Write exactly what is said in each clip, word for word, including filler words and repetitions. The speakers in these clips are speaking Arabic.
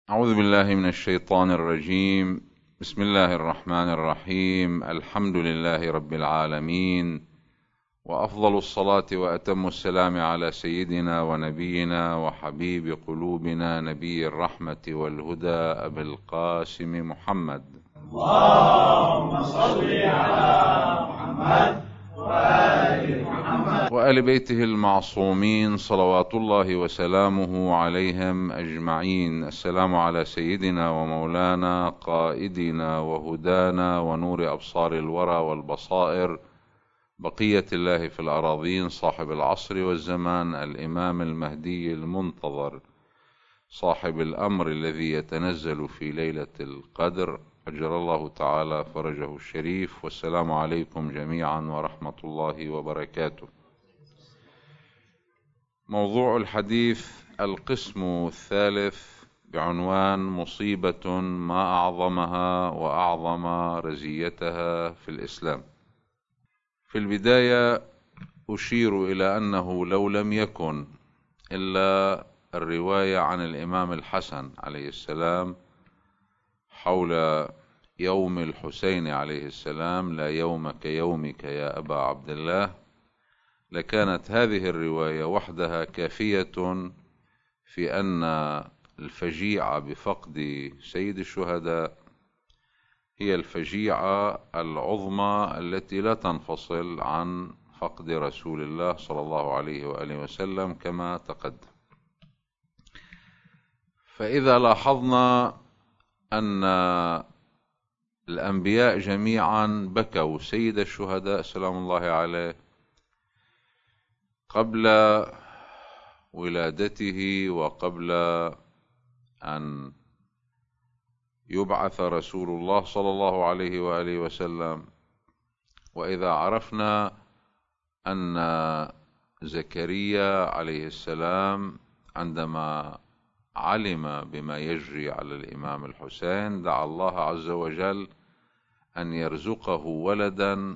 أعوذ بالله من الشيطان الرجيم. بسم الله الرحمن الرحيم. الحمد لله رب العالمين، وأفضل الصلاة وأتم السلام على سيدنا ونبينا وحبيب قلوبنا نبي الرحمة والهدى أبي القاسم محمد. اللهم صل على محمد وآل محمد وآل بيته المعصومين صلوات الله وسلامه عليهم أجمعين. السلام على سيدنا ومولانا قائدنا وهدانا ونور أبصار الورى والبصائر، بقية الله في الأراضين، صاحب العصر والزمان، الإمام المهدي المنتظر، صاحب الأمر الذي يتنزل في ليلة القدر، أجر الله تعالى فرجه الشريف. والسلام عليكم جميعا ورحمة الله وبركاته. موضوع الحديث القسم الثالث بعنوان مصيبة ما أعظمها وأعظم رزيتها في الإسلام. في البداية أشير إلى أنه لو لم يكن إلا الرواية عن الإمام الحسن عليه السلام حول يوم الحسين عليه السلام، لا يوم كيومك يا أبا عبد الله، لكانت هذه الرواية وحدها كافية في أن الفجيعة بفقد سيد الشهداء هي الفجيعة العظمى التي لا تنفصل عن فقد رسول الله صلى الله عليه وآله وسلم كما تقدم. فإذا لاحظنا أن الأنبياء جميعا بكوا سيد الشهداء سلام الله عليه قبل ولادته وقبل أن يبعث رسول الله صلى الله عليه وآله وسلم، وإذا عرفنا أن زكريا عليه السلام عندما علم بما يجري على الإمام الحسين دعا الله عز وجل أن يرزقه ولدا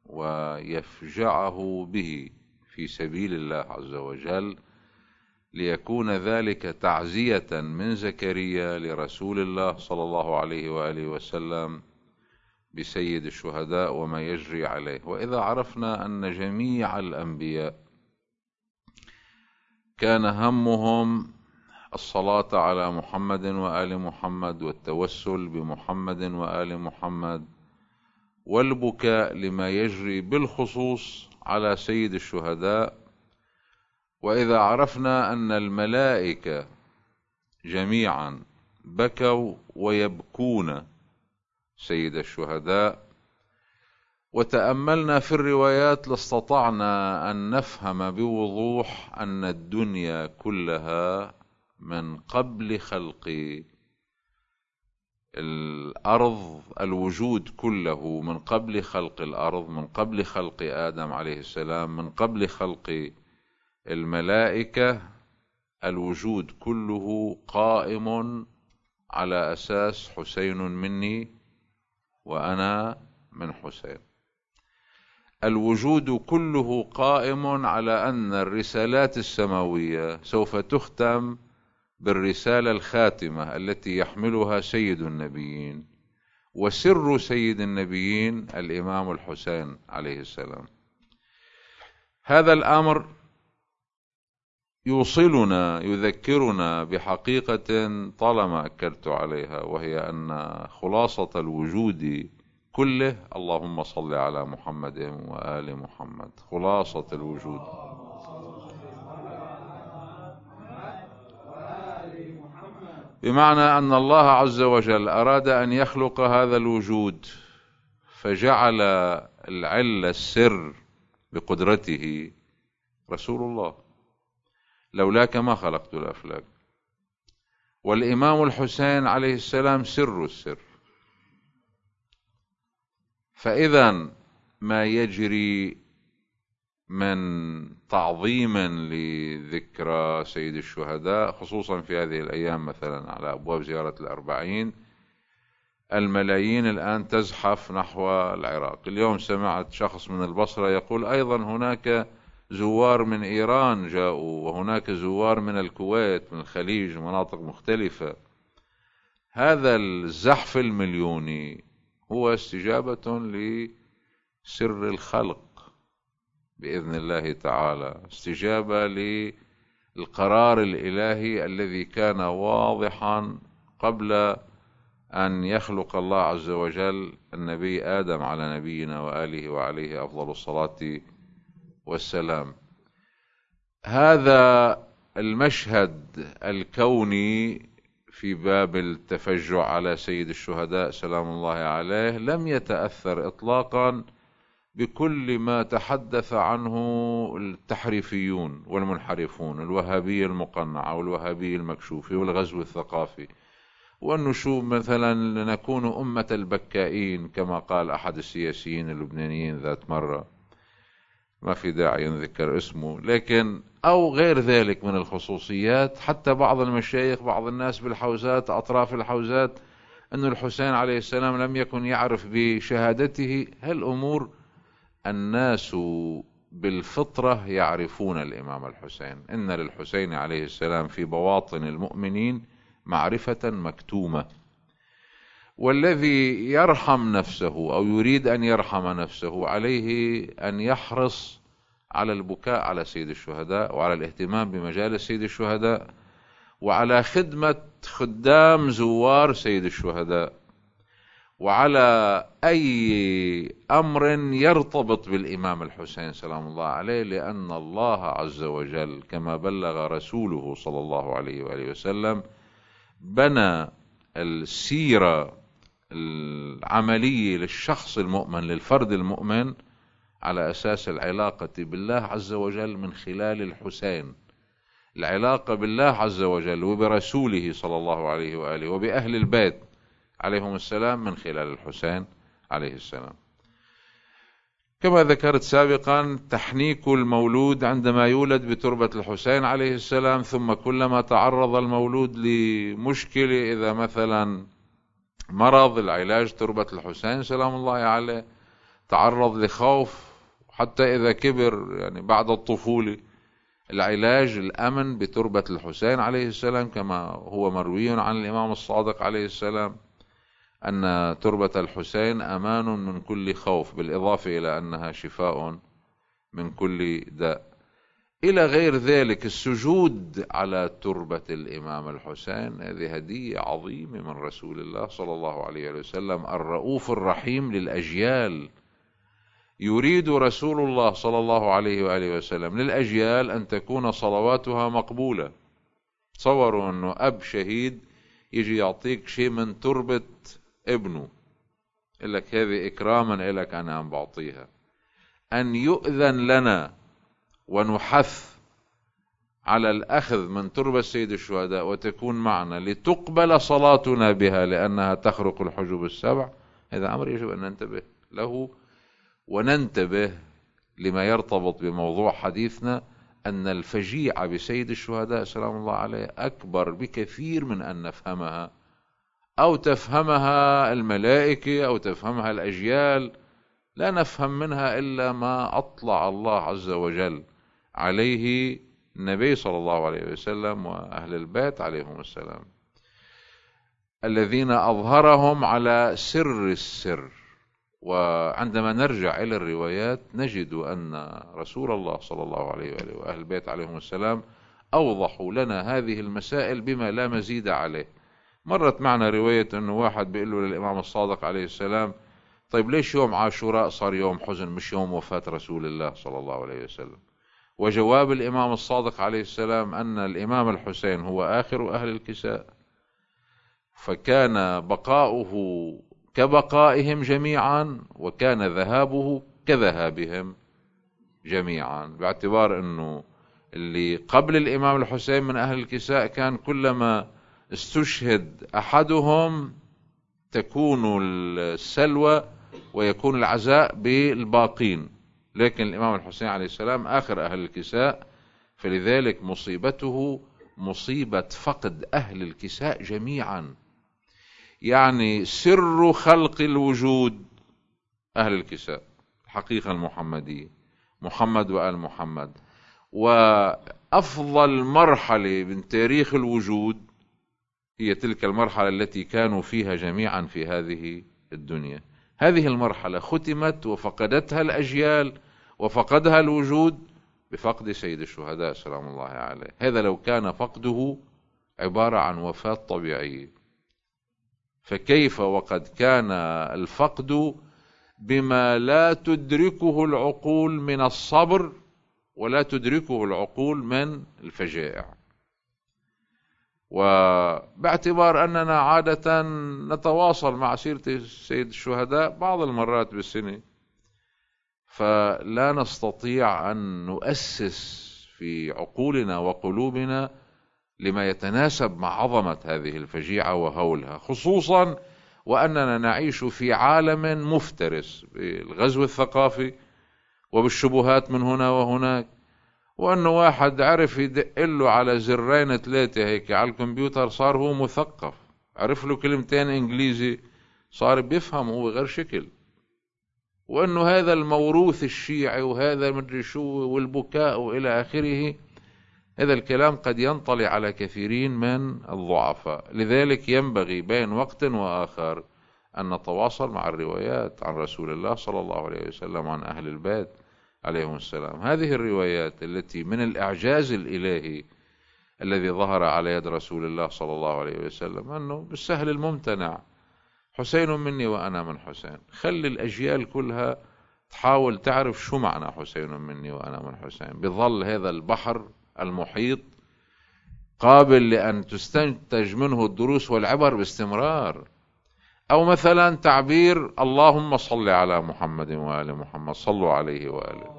ويفجعه به في سبيل الله عز وجل، ليكون ذلك تعزية من زكريا لرسول الله صلى الله عليه وآله وسلم بسيد الشهداء وما يجري عليه. وإذا عرفنا أن جميع الأنبياء كان همهم الصلاة على محمد وآل محمد والتوسل بمحمد وآل محمد والبكاء لما يجري بالخصوص على سيد الشهداء، وإذا عرفنا أن الملائكة جميعا بكوا ويبكون سيد الشهداء، وتأملنا في الروايات لاستطعنا أن نفهم بوضوح أن الدنيا كلها من قبل خلق الأرض، الوجود كله من قبل خلق الأرض، من قبل خلق آدم عليه السلام، من قبل خلق الملائكة، الوجود كله قائم على أساس حسين مني وأنا من حسين. الوجود كله قائم على أن الرسالات السماوية سوف تختم بالرسالة الخاتمة التي يحملها سيد النبيين، وسر سيد النبيين الإمام الحسين عليه السلام. هذا الأمر يوصلنا يذكرنا بحقيقة طالما أكدت عليها، وهي أن خلاصة الوجود كله اللهم صل على محمد وآل محمد، خلاصة الوجود. بمعنى أن الله عز وجل أراد أن يخلق هذا الوجود فجعل العلة السر بقدرته رسول الله، لولاك ما خلقت الأفلاك. والإمام الحسين عليه السلام سر السر. فإذا ما يجري من تعظيم لذكرى سيد الشهداء خصوصا في هذه الأيام، مثلا على أبواب زيارة الأربعين الملايين الآن تزحف نحو العراق. اليوم سمعت شخص من البصرة يقول أيضا هناك زوار من إيران جاءوا، وهناك زوار من الكويت، من الخليج، مناطق مختلفة. هذا الزحف المليوني هو استجابة لسر الخلق بإذن الله تعالى، استجابة للقرار الإلهي الذي كان واضحا قبل أن يخلق الله عز وجل النبي آدم على نبينا وآله وعليه أفضل الصلاة والسلام. هذا المشهد الكوني في باب التفجع على سيد الشهداء سلام الله عليه لم يتأثر إطلاقا بكل ما تحدث عنه التحريفيون والمنحرفون، الوهابي المقنع والوهابي المكشوفي والغزو الثقافي، وأنه شو مثلا نكون أمة البكائين كما قال أحد السياسيين اللبنانيين ذات مرة، ما في داعي نذكر اسمه، لكن أو غير ذلك من الخصوصيات. حتى بعض المشايخ، بعض الناس بالحوزات، أطراف الحوزات، أن الحسين عليه السلام لم يكن يعرف بشهادته. هالأمور الناس بالفطرة يعرفون الإمام الحسين. إن للحسين عليه السلام في بواطن المؤمنين معرفة مكتومة، والذي يرحم نفسه أو يريد أن يرحم نفسه عليه أن يحرص على البكاء على سيد الشهداء، وعلى الاهتمام بمجالس سيد الشهداء، وعلى خدمة خدام زوار سيد الشهداء، وعلى أي أمر يرتبط بالإمام الحسين سلام الله عليه، لأن الله عز وجل كما بلغ رسوله صلى الله عليه وآله وسلم بنى السيرة العملية للشخص المؤمن، للفرد المؤمن، على أساس العلاقة بالله عز وجل من خلال الحسين. العلاقة بالله عز وجل وبرسوله صلى الله عليه وآله وبأهل البيت عليهم السلام من خلال الحسين عليه السلام. كما ذكرت سابقا، تحنيك المولود عندما يولد بتربة الحسين عليه السلام، ثم كلما تعرض المولود لمشكلة، إذا مثلا مرض، العلاج تربة الحسين سلام الله عليه، تعرض لخوف، حتى إذا كبر يعني بعد الطفولة، العلاج الأمن بتربة الحسين عليه السلام، كما هو مروي عن الإمام الصادق عليه السلام أن تربة الحسين أمان من كل خوف، بالإضافة إلى أنها شفاء من كل داء. إلى غير ذلك، السجود على تربة الإمام الحسين هذه هدية عظيمة من رسول الله صلى الله عليه وسلم الرؤوف الرحيم للأجيال. يريد رسول الله صلى الله عليه وآله وسلم للأجيال أن تكون صلواتها مقبولة. تصوروا أنه أب شهيد يجي يعطيك شيء من تربة ابنه، يقول لك هذه إكراما لك أنا عم بعطيها. أن يؤذن لنا ونحث على الأخذ من تربة سيد الشهداء وتكون معنا لتقبل صلاتنا بها لأنها تخرق الحجب السبع، هذا أمر يجب أن ننتبه له، وننتبه لما يرتبط بموضوع حديثنا، أن الفجيعة بسيد الشهداء سلام الله عليه أكبر بكثير من أن نفهمها أو تفهمها الملائكة أو تفهمها الأجيال. لا نفهم منها إلا ما أطلع الله عز وجل عليه النبي صلى الله عليه وسلم وأهل البيت عليهم السلام، الذين أظهرهم على سر السر. وعندما نرجع إلى الروايات نجد أن رسول الله صلى الله عليه وآله وأهل البيت عليهم السلام أوضحوا لنا هذه المسائل بما لا مزيد عليه. مرت معنا رواية أنه واحد بيقول له للإمام الصادق عليه السلام: طيب ليش يوم عاشوراء صار يوم حزن مش يوم وفاة رسول الله صلى الله عليه وسلم؟ وجواب الإمام الصادق عليه السلام أن الإمام الحسين هو آخر أهل الكساء، فكان بقاؤه كبقائهم جميعا، وكان ذهابه كذهابهم جميعا، باعتبار أنه اللي قبل الإمام الحسين من أهل الكساء كان كلما استشهد أحدهم تكون السلوى ويكون العزاء بالباقين، لكن الإمام الحسين عليه السلام آخر أهل الكساء، فلذلك مصيبته مصيبة فقد أهل الكساء جميعا. يعني سر خلق الوجود أهل الكساء، الحقيقة المحمدية، محمد وآل محمد. وأفضل مرحلة من تاريخ الوجود هي تلك المرحلة التي كانوا فيها جميعا في هذه الدنيا. هذه المرحلة ختمت وفقدتها الأجيال وفقدها الوجود بفقد سيد الشهداء سلام الله عليه. هذا لو كان فقده عبارة عن وفاة طبيعية، فكيف وقد كان الفقد بما لا تدركه العقول من الصبر ولا تدركه العقول من الفجائع. وباعتبار أننا عادة نتواصل مع سيرة سيد الشهداء بعض المرات بالسنة، فلا نستطيع أن نؤسس في عقولنا وقلوبنا لما يتناسب مع عظمة هذه الفجيعة وهولها، خصوصا وأننا نعيش في عالم مفترس بالغزو الثقافي وبالشبهات من هنا وهناك، وأنه واحد عرف يدق له على زرين ثلاثة هيك على الكمبيوتر صار هو مثقف، عرف له كلمتين إنجليزي صار بيفهم هو غير شكل. وأنه هذا الموروث الشيعي وهذا مدري شو والبكاء وإلى آخره، هذا الكلام قد ينطلي على كثيرين من الضعفاء. لذلك ينبغي بين وقت وآخر أن نتواصل مع الروايات عن رسول الله صلى الله عليه وسلم عن أهل البيت عليهم السلام. هذه الروايات التي من الإعجاز الإلهي الذي ظهر على يد رسول الله صلى الله عليه وسلم أنه بالسهل الممتنع حسين مني وأنا من حسين. خلي الأجيال كلها تحاول تعرف شو معنى حسين مني وأنا من حسين. بظل هذا البحر المحيط قابل لأن تستنتج منه الدروس والعبر باستمرار. أو مثلا تعبير اللهم صل على محمد وآل محمد، صلوا عليه وآله.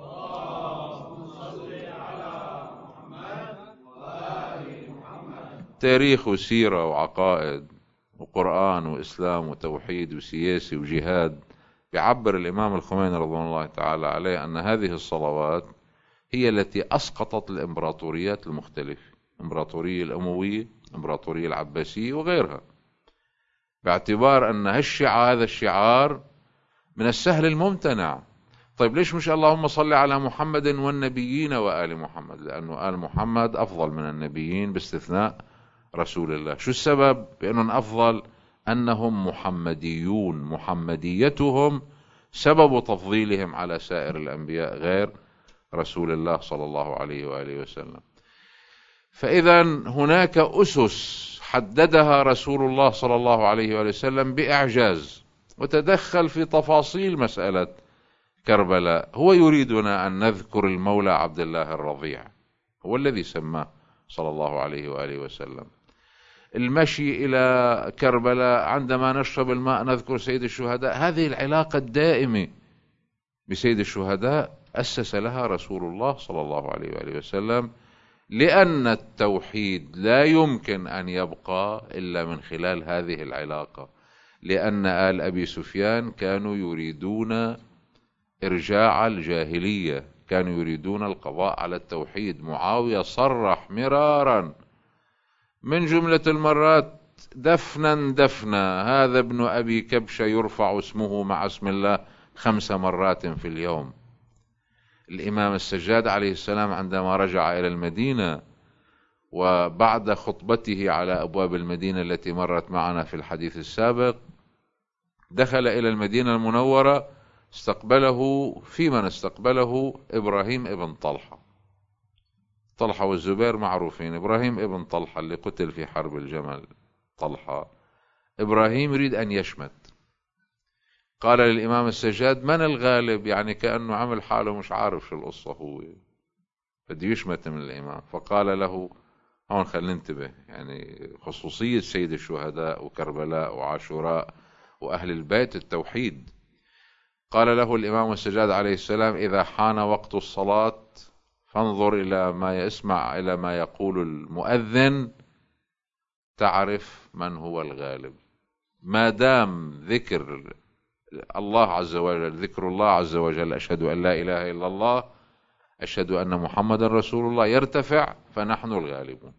تاريخ وسيرة وعقائد وقرآن وإسلام وتوحيد وسياسي وجهاد. بيعبر الإمام الخميني رضوان الله تعالى عليه أن هذه الصلوات هي التي أسقطت الإمبراطوريات المختلفة، الإمبراطورية الأموية، الإمبراطورية العباسية وغيرها، باعتبار أن هالشعار هذا الشعار من السهل الممتنع. طيب ليش مش اللهم صل على محمد والنبيين وآل محمد؟ لأنه آل محمد أفضل من النبيين باستثناء رسول الله. شو السبب بأنهم أفضل؟ أنهم محمديون، محمديتهم سبب تفضيلهم على سائر الأنبياء غير رسول الله صلى الله عليه وآله وسلم. فإذا هناك أسس حددها رسول الله صلى الله عليه وآله وسلم بإعجاز، وتدخل في تفاصيل مسألة كربلاء. هو يريدنا أن نذكر المولى عبد الله الرضيع، هو الذي سماه صلى الله عليه وآله وسلم. المشي إلى كربلاء، عندما نشرب الماء نذكر سيد الشهداء. هذه العلاقة الدائمة بسيد الشهداء أسس لها رسول الله صلى الله عليه وآله وسلم، لأن التوحيد لا يمكن أن يبقى إلا من خلال هذه العلاقة. لأن آل أبي سفيان كانوا يريدون إرجاع الجاهلية، كانوا يريدون القضاء على التوحيد. معاوية صرح مرارا من جملة المرات دفنا دفنا هذا ابن أبي كبشة يرفع اسمه مع اسم الله خمس مرات في اليوم. الإمام السجاد عليه السلام عندما رجع إلى المدينة وبعد خطبته على أبواب المدينة التي مرت معنا في الحديث السابق، دخل إلى المدينة المنورة، استقبله في من استقبله إبراهيم ابن طلحة. طلحة والزبير معروفين، إبراهيم ابن طلحة اللي قتل في حرب الجمل. طلحة إبراهيم يريد أن يشمت، قال للإمام السجاد من الغالب؟ يعني كأنه عمل حاله مش عارف شو القصة، هو بده يشمت من الإمام. فقال له هون خلينا ننتبه، يعني خصوصية سيد الشهداء وكربلاء وعاشوراء وأهل البيت التوحيد. قال له الإمام السجاد عليه السلام إذا حان وقت الصلاة فانظر إلى ما يسمع إلى ما يقول المؤذن تعرف من هو الغالب. ما دام ذكر الله عز وجل، ذكر الله عز وجل، أشهد أن لا إله إلا الله، أشهد أن محمد رسول الله، يرتفع فنحن الغالبون.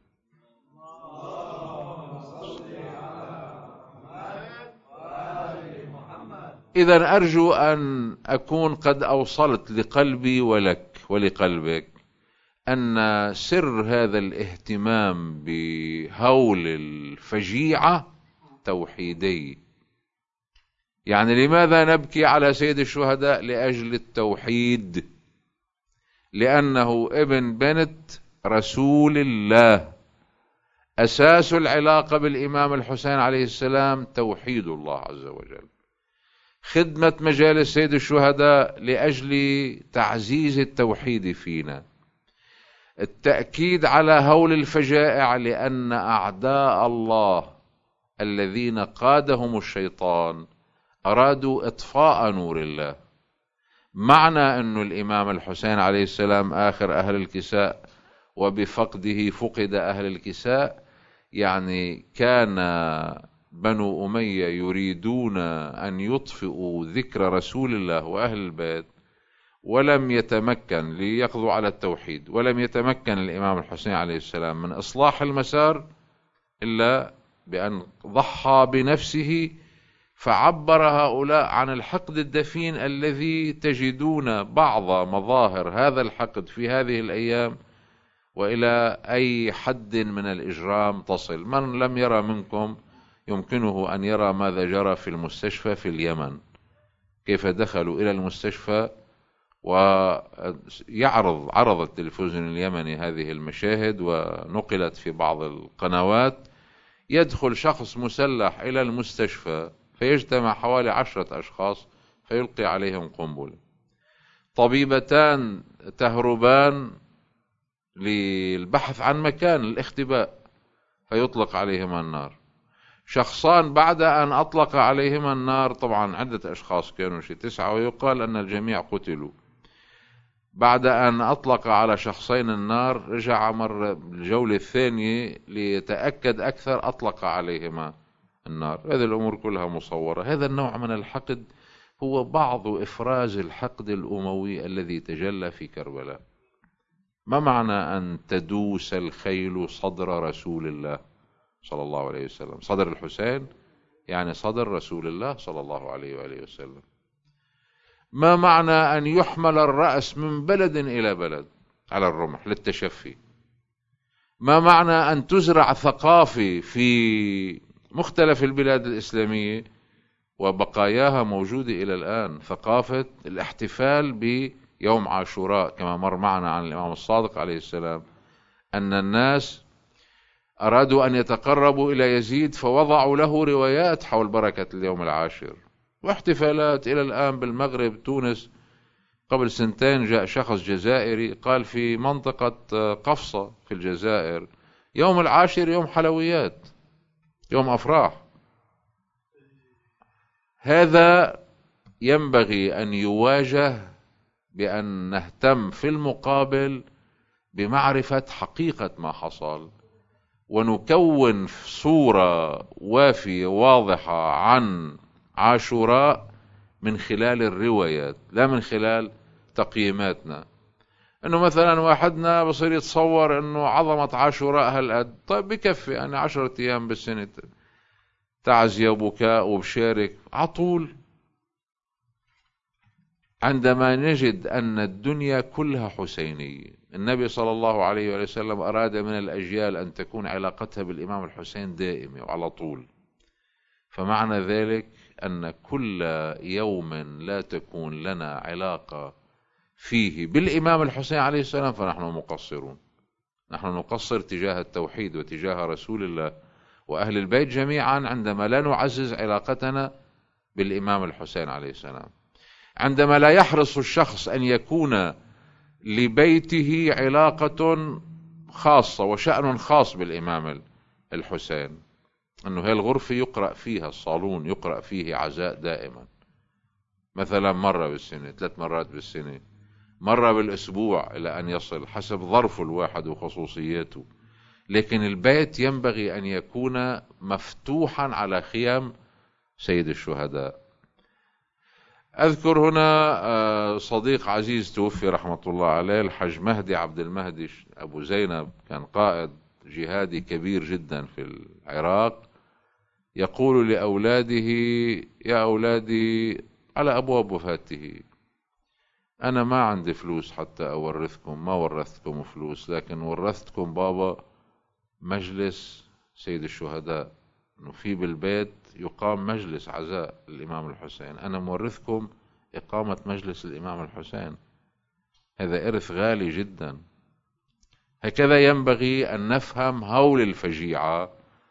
إذا أرجو أن أكون قد أوصلت لقلبي ولك ولقلبك أن سر هذا الاهتمام بهول الفجيعة توحيدي. يعني لماذا نبكي على سيد الشهداء؟ لأجل التوحيد، لأنه ابن بنت رسول الله. أساس العلاقة بالإمام الحسين عليه السلام توحيد الله عز وجل. خدمة مجالس سيد الشهداء لأجل تعزيز التوحيد فينا. التأكيد على هول الفجائع لأن أعداء الله الذين قادهم الشيطان أرادوا إطفاء نور الله. معنى أن الإمام الحسين عليه السلام آخر أهل الكساء وبفقده فقد أهل الكساء، يعني كان بنو أمية يريدون أن يطفئوا ذكر رسول الله وأهل البيت، ولم يتمكن ليقضوا على التوحيد، ولم يتمكن الإمام الحسين عليه السلام من إصلاح المسار إلا بأن ضحى بنفسه. فعبر هؤلاء عن الحقد الدفين الذي تجدون بعض مظاهر هذا الحقد في هذه الأيام، وإلى أي حد من الإجرام تصل. من لم يرى منكم يمكنه أن يرى ماذا جرى في المستشفى في اليمن، كيف دخلوا إلى المستشفى ويعرض عرض التلفزيون اليمني هذه المشاهد ونقلت في بعض القنوات. يدخل شخص مسلح إلى المستشفى فيجتمع حوالي عشرة أشخاص فيلقي عليهم قنبلة. طبيبتان تهربان للبحث عن مكان الاختباء فيطلق عليهما النار. شخصان بعد أن أطلق عليهما النار، طبعا عدة أشخاص كانوا شيء تسعة ويقال أن الجميع قتلوا، بعد أن أطلق على شخصين النار رجع مر الجولة الثانية ليتأكد أكثر، أطلق عليهما النار. هذه الأمور كلها مصورة. هذا النوع من الحقد هو بعض إفراز الحقد الأموي الذي تجلى في كربلاء. ما معنى أن تدوس الخيل صدر رسول الله صلى الله عليه وسلم؟ صدر الحسين يعني صدر رسول الله صلى الله عليه وآله وسلم. ما معنى أن يحمل الرأس من بلد إلى بلد على الرمح للتشفي؟ ما معنى أن تزرع ثقافة في مختلف البلاد الإسلامية وبقاياها موجودة إلى الآن، ثقافة الاحتفال بيوم عاشوراء، كما مر معنا عن الإمام الصادق عليه السلام أن الناس أرادوا أن يتقربوا إلى يزيد فوضعوا له روايات حول بركة اليوم العاشر، واحتفالات إلى الآن بالمغرب. تونس قبل سنتين جاء شخص جزائري قال في منطقة قفصة في الجزائر يوم العاشر يوم حلويات، يوم أفراح. هذا ينبغي أن يواجه بأن نهتم في المقابل بمعرفة حقيقة ما حصل، ونكون صورة وافية واضحة عن عاشوراء من خلال الروايات لا من خلال تقييماتنا. انه مثلا واحدنا بصير يتصور انه عظمة عاشوراء هالقد، طيب بكفي انا عشرة ايام بالسنة تعزية وبكاء وبشارك عطول. عندما نجد ان الدنيا كلها حسينية، النبي صلى الله عليه وسلم اراد من الاجيال ان تكون علاقتها بالامام الحسين دائمة وعلى طول، فمعنى ذلك أن كل يوم لا تكون لنا علاقة فيه بالإمام الحسين عليه السلام فنحن مقصرون. نحن نقصر تجاه التوحيد وتجاه رسول الله وأهل البيت جميعا عندما لا نعزز علاقتنا بالإمام الحسين عليه السلام، عندما لا يحرص الشخص أن يكون لبيته علاقة خاصة وشأن خاص بالإمام الحسين، أنه هي الغرفة يقرأ فيها، الصالون يقرأ فيه عزاء دائما، مثلا مرة بالسنة، ثلاث مرات بالسنة، مرة بالأسبوع إلى أن يصل حسب ظرف الواحد وخصوصياته. لكن البيت ينبغي أن يكون مفتوحا على خيام سيد الشهداء. أذكر هنا صديق عزيز توفي رحمة الله عليه، الحج مهدي عبد المهدي أبو زينب، كان قائد جهادي كبير جدا في العراق، يقول لأولاده: يا أولادي، على أبواب وفاته، أنا ما عندي فلوس حتى أورثكم، ما ورثتكم فلوس، لكن ورثتكم بابا مجلس سيد الشهداء، إنه في بالبيت يقام مجلس عزاء الإمام الحسين، أنا مورثكم إقامة مجلس الإمام الحسين. هذا إرث غالي جدا. هكذا ينبغي أن نفهم هول الفجيعة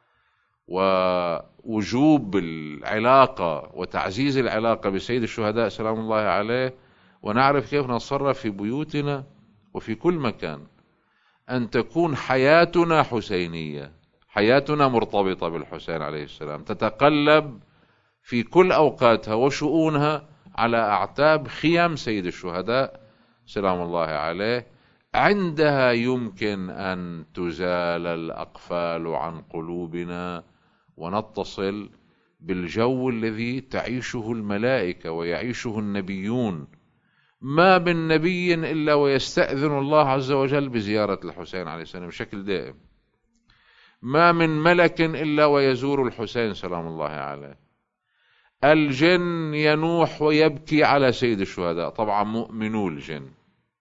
ووجوب العلاقة وتعزيز العلاقة بسيد الشهداء سلام الله عليه، ونعرف كيف نتصرف في بيوتنا وفي كل مكان، أن تكون حياتنا حسينية، حياتنا مرتبطة بالحسين عليه السلام، تتقلب في كل أوقاتها وشؤونها على أعتاب خيام سيد الشهداء سلام الله عليه. عندها يمكن أن تزال الأقفال عن قلوبنا ونتصل بالجو الذي تعيشه الملائكة ويعيشه النبيون. ما من نبي إلا ويستأذن الله عز وجل بزيارة الحسين عليه السلام بشكل دائم. ما من ملك إلا ويزور الحسين سلام الله عليه. الجن ينوح ويبكي على سيد الشهداء، طبعا مؤمنو الجن.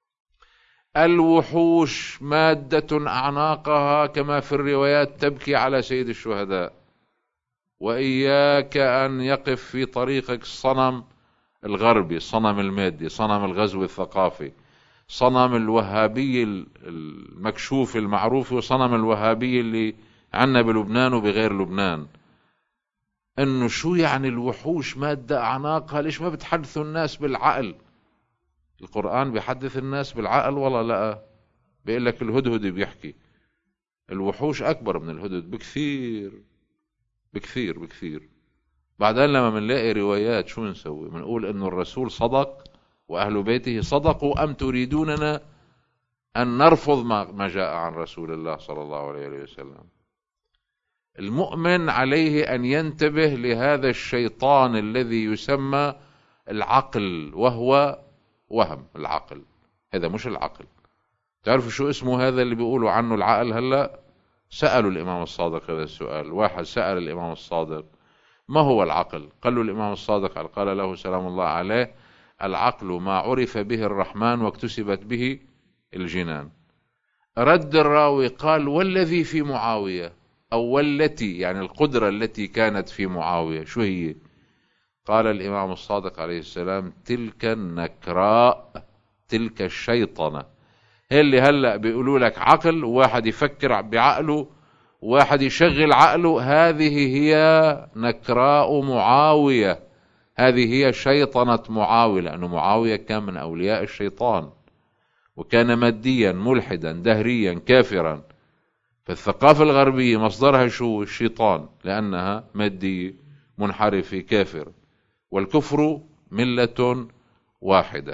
الوحوش مادة أعناقها كما في الروايات تبكي على سيد الشهداء. وإياك أن يقف في طريقك الصنم الغربي، الصنم المادي، صنم الغزو الثقافي، صنم الوهابي المكشوف المعروف، وصنم الوهابي اللي عنا بلبنان وبغير لبنان. انه شو يعني الوحوش مادة اعناقها؟ ليش ما بتحدثوا الناس بالعقل؟ القرآن بيحدث الناس بالعقل ولا لا؟ بيقول لك الهدهد بيحكي. الوحوش اكبر من الهدهد بكثير بكثير بكثير. بعدين لما منلاقي روايات شو نسوي؟ منقول انه الرسول صدق واهل بيته صدقوا، ام تريدوننا ان نرفض ما جاء عن رسول الله صلى الله عليه وسلم؟ المؤمن عليه أن ينتبه لهذا الشيطان الذي يسمى العقل، وهو وهم العقل. هذا مش العقل. تعرفوا شو اسمه هذا اللي بيقولوا عنه العقل؟ هلأ سألوا الإمام الصادق هذا السؤال. واحد سأل الإمام الصادق ما هو العقل؟ قال له الإمام الصادق قال له سلام الله عليه: العقل ما عرف به الرحمن واكتسبت به الجنان. رد الراوي قال: والذي في معاوية، أو والتي، يعني القدرة التي كانت في معاوية، شو هي؟ قال الإمام الصادق عليه السلام: تلك النكراء، تلك الشيطنة. هي اللي هلأ بيقولوا لك عقل، وواحد يفكر بعقله وواحد يشغل عقله، هذه هي نكراء معاوية، هذه هي شيطنة معاوية، لأنه معاوية كان من أولياء الشيطان، وكان ماديا ملحدا دهريا كافرا. فالثقافة الغربية مصدرها شو؟ الشيطان، لأنها مادية منحرفة كافر، والكفر ملة واحدة.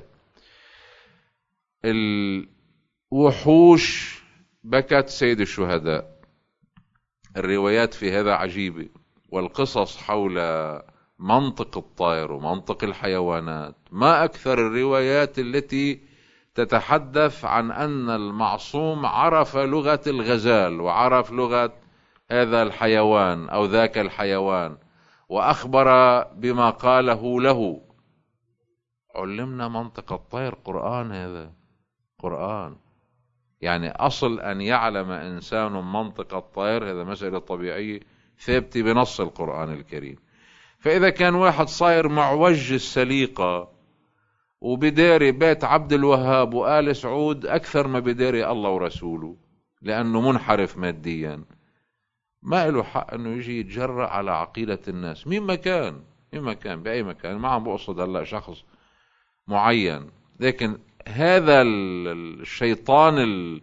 الوحوش بكت سيد الشهداء. الروايات في هذا عجيبة، والقصص حول منطق الطير ومنطق الحيوانات. ما أكثر الروايات التي تتحدث عن أن المعصوم عرف لغة الغزال وعرف لغة هذا الحيوان أو ذاك الحيوان، وأخبر بما قاله له. علمنا منطق الطير، قرآن، هذا قرآن. يعني أصل أن يعلم إنسان منطق الطير هذا مسألة طبيعية ثابتة بنص القرآن الكريم. فإذا كان واحد صاير معوج السليقة وبداري بيت عبد الوهاب وآل سعود أكثر ما بداري الله ورسوله، لأنه منحرف ماديا، ما له حق أنه يجي يتجرأ على عقيدة الناس. مين ما كان، مين ما كان بأي مكان، ما عم بقصد هلأ شخص معين، لكن هذا الشيطان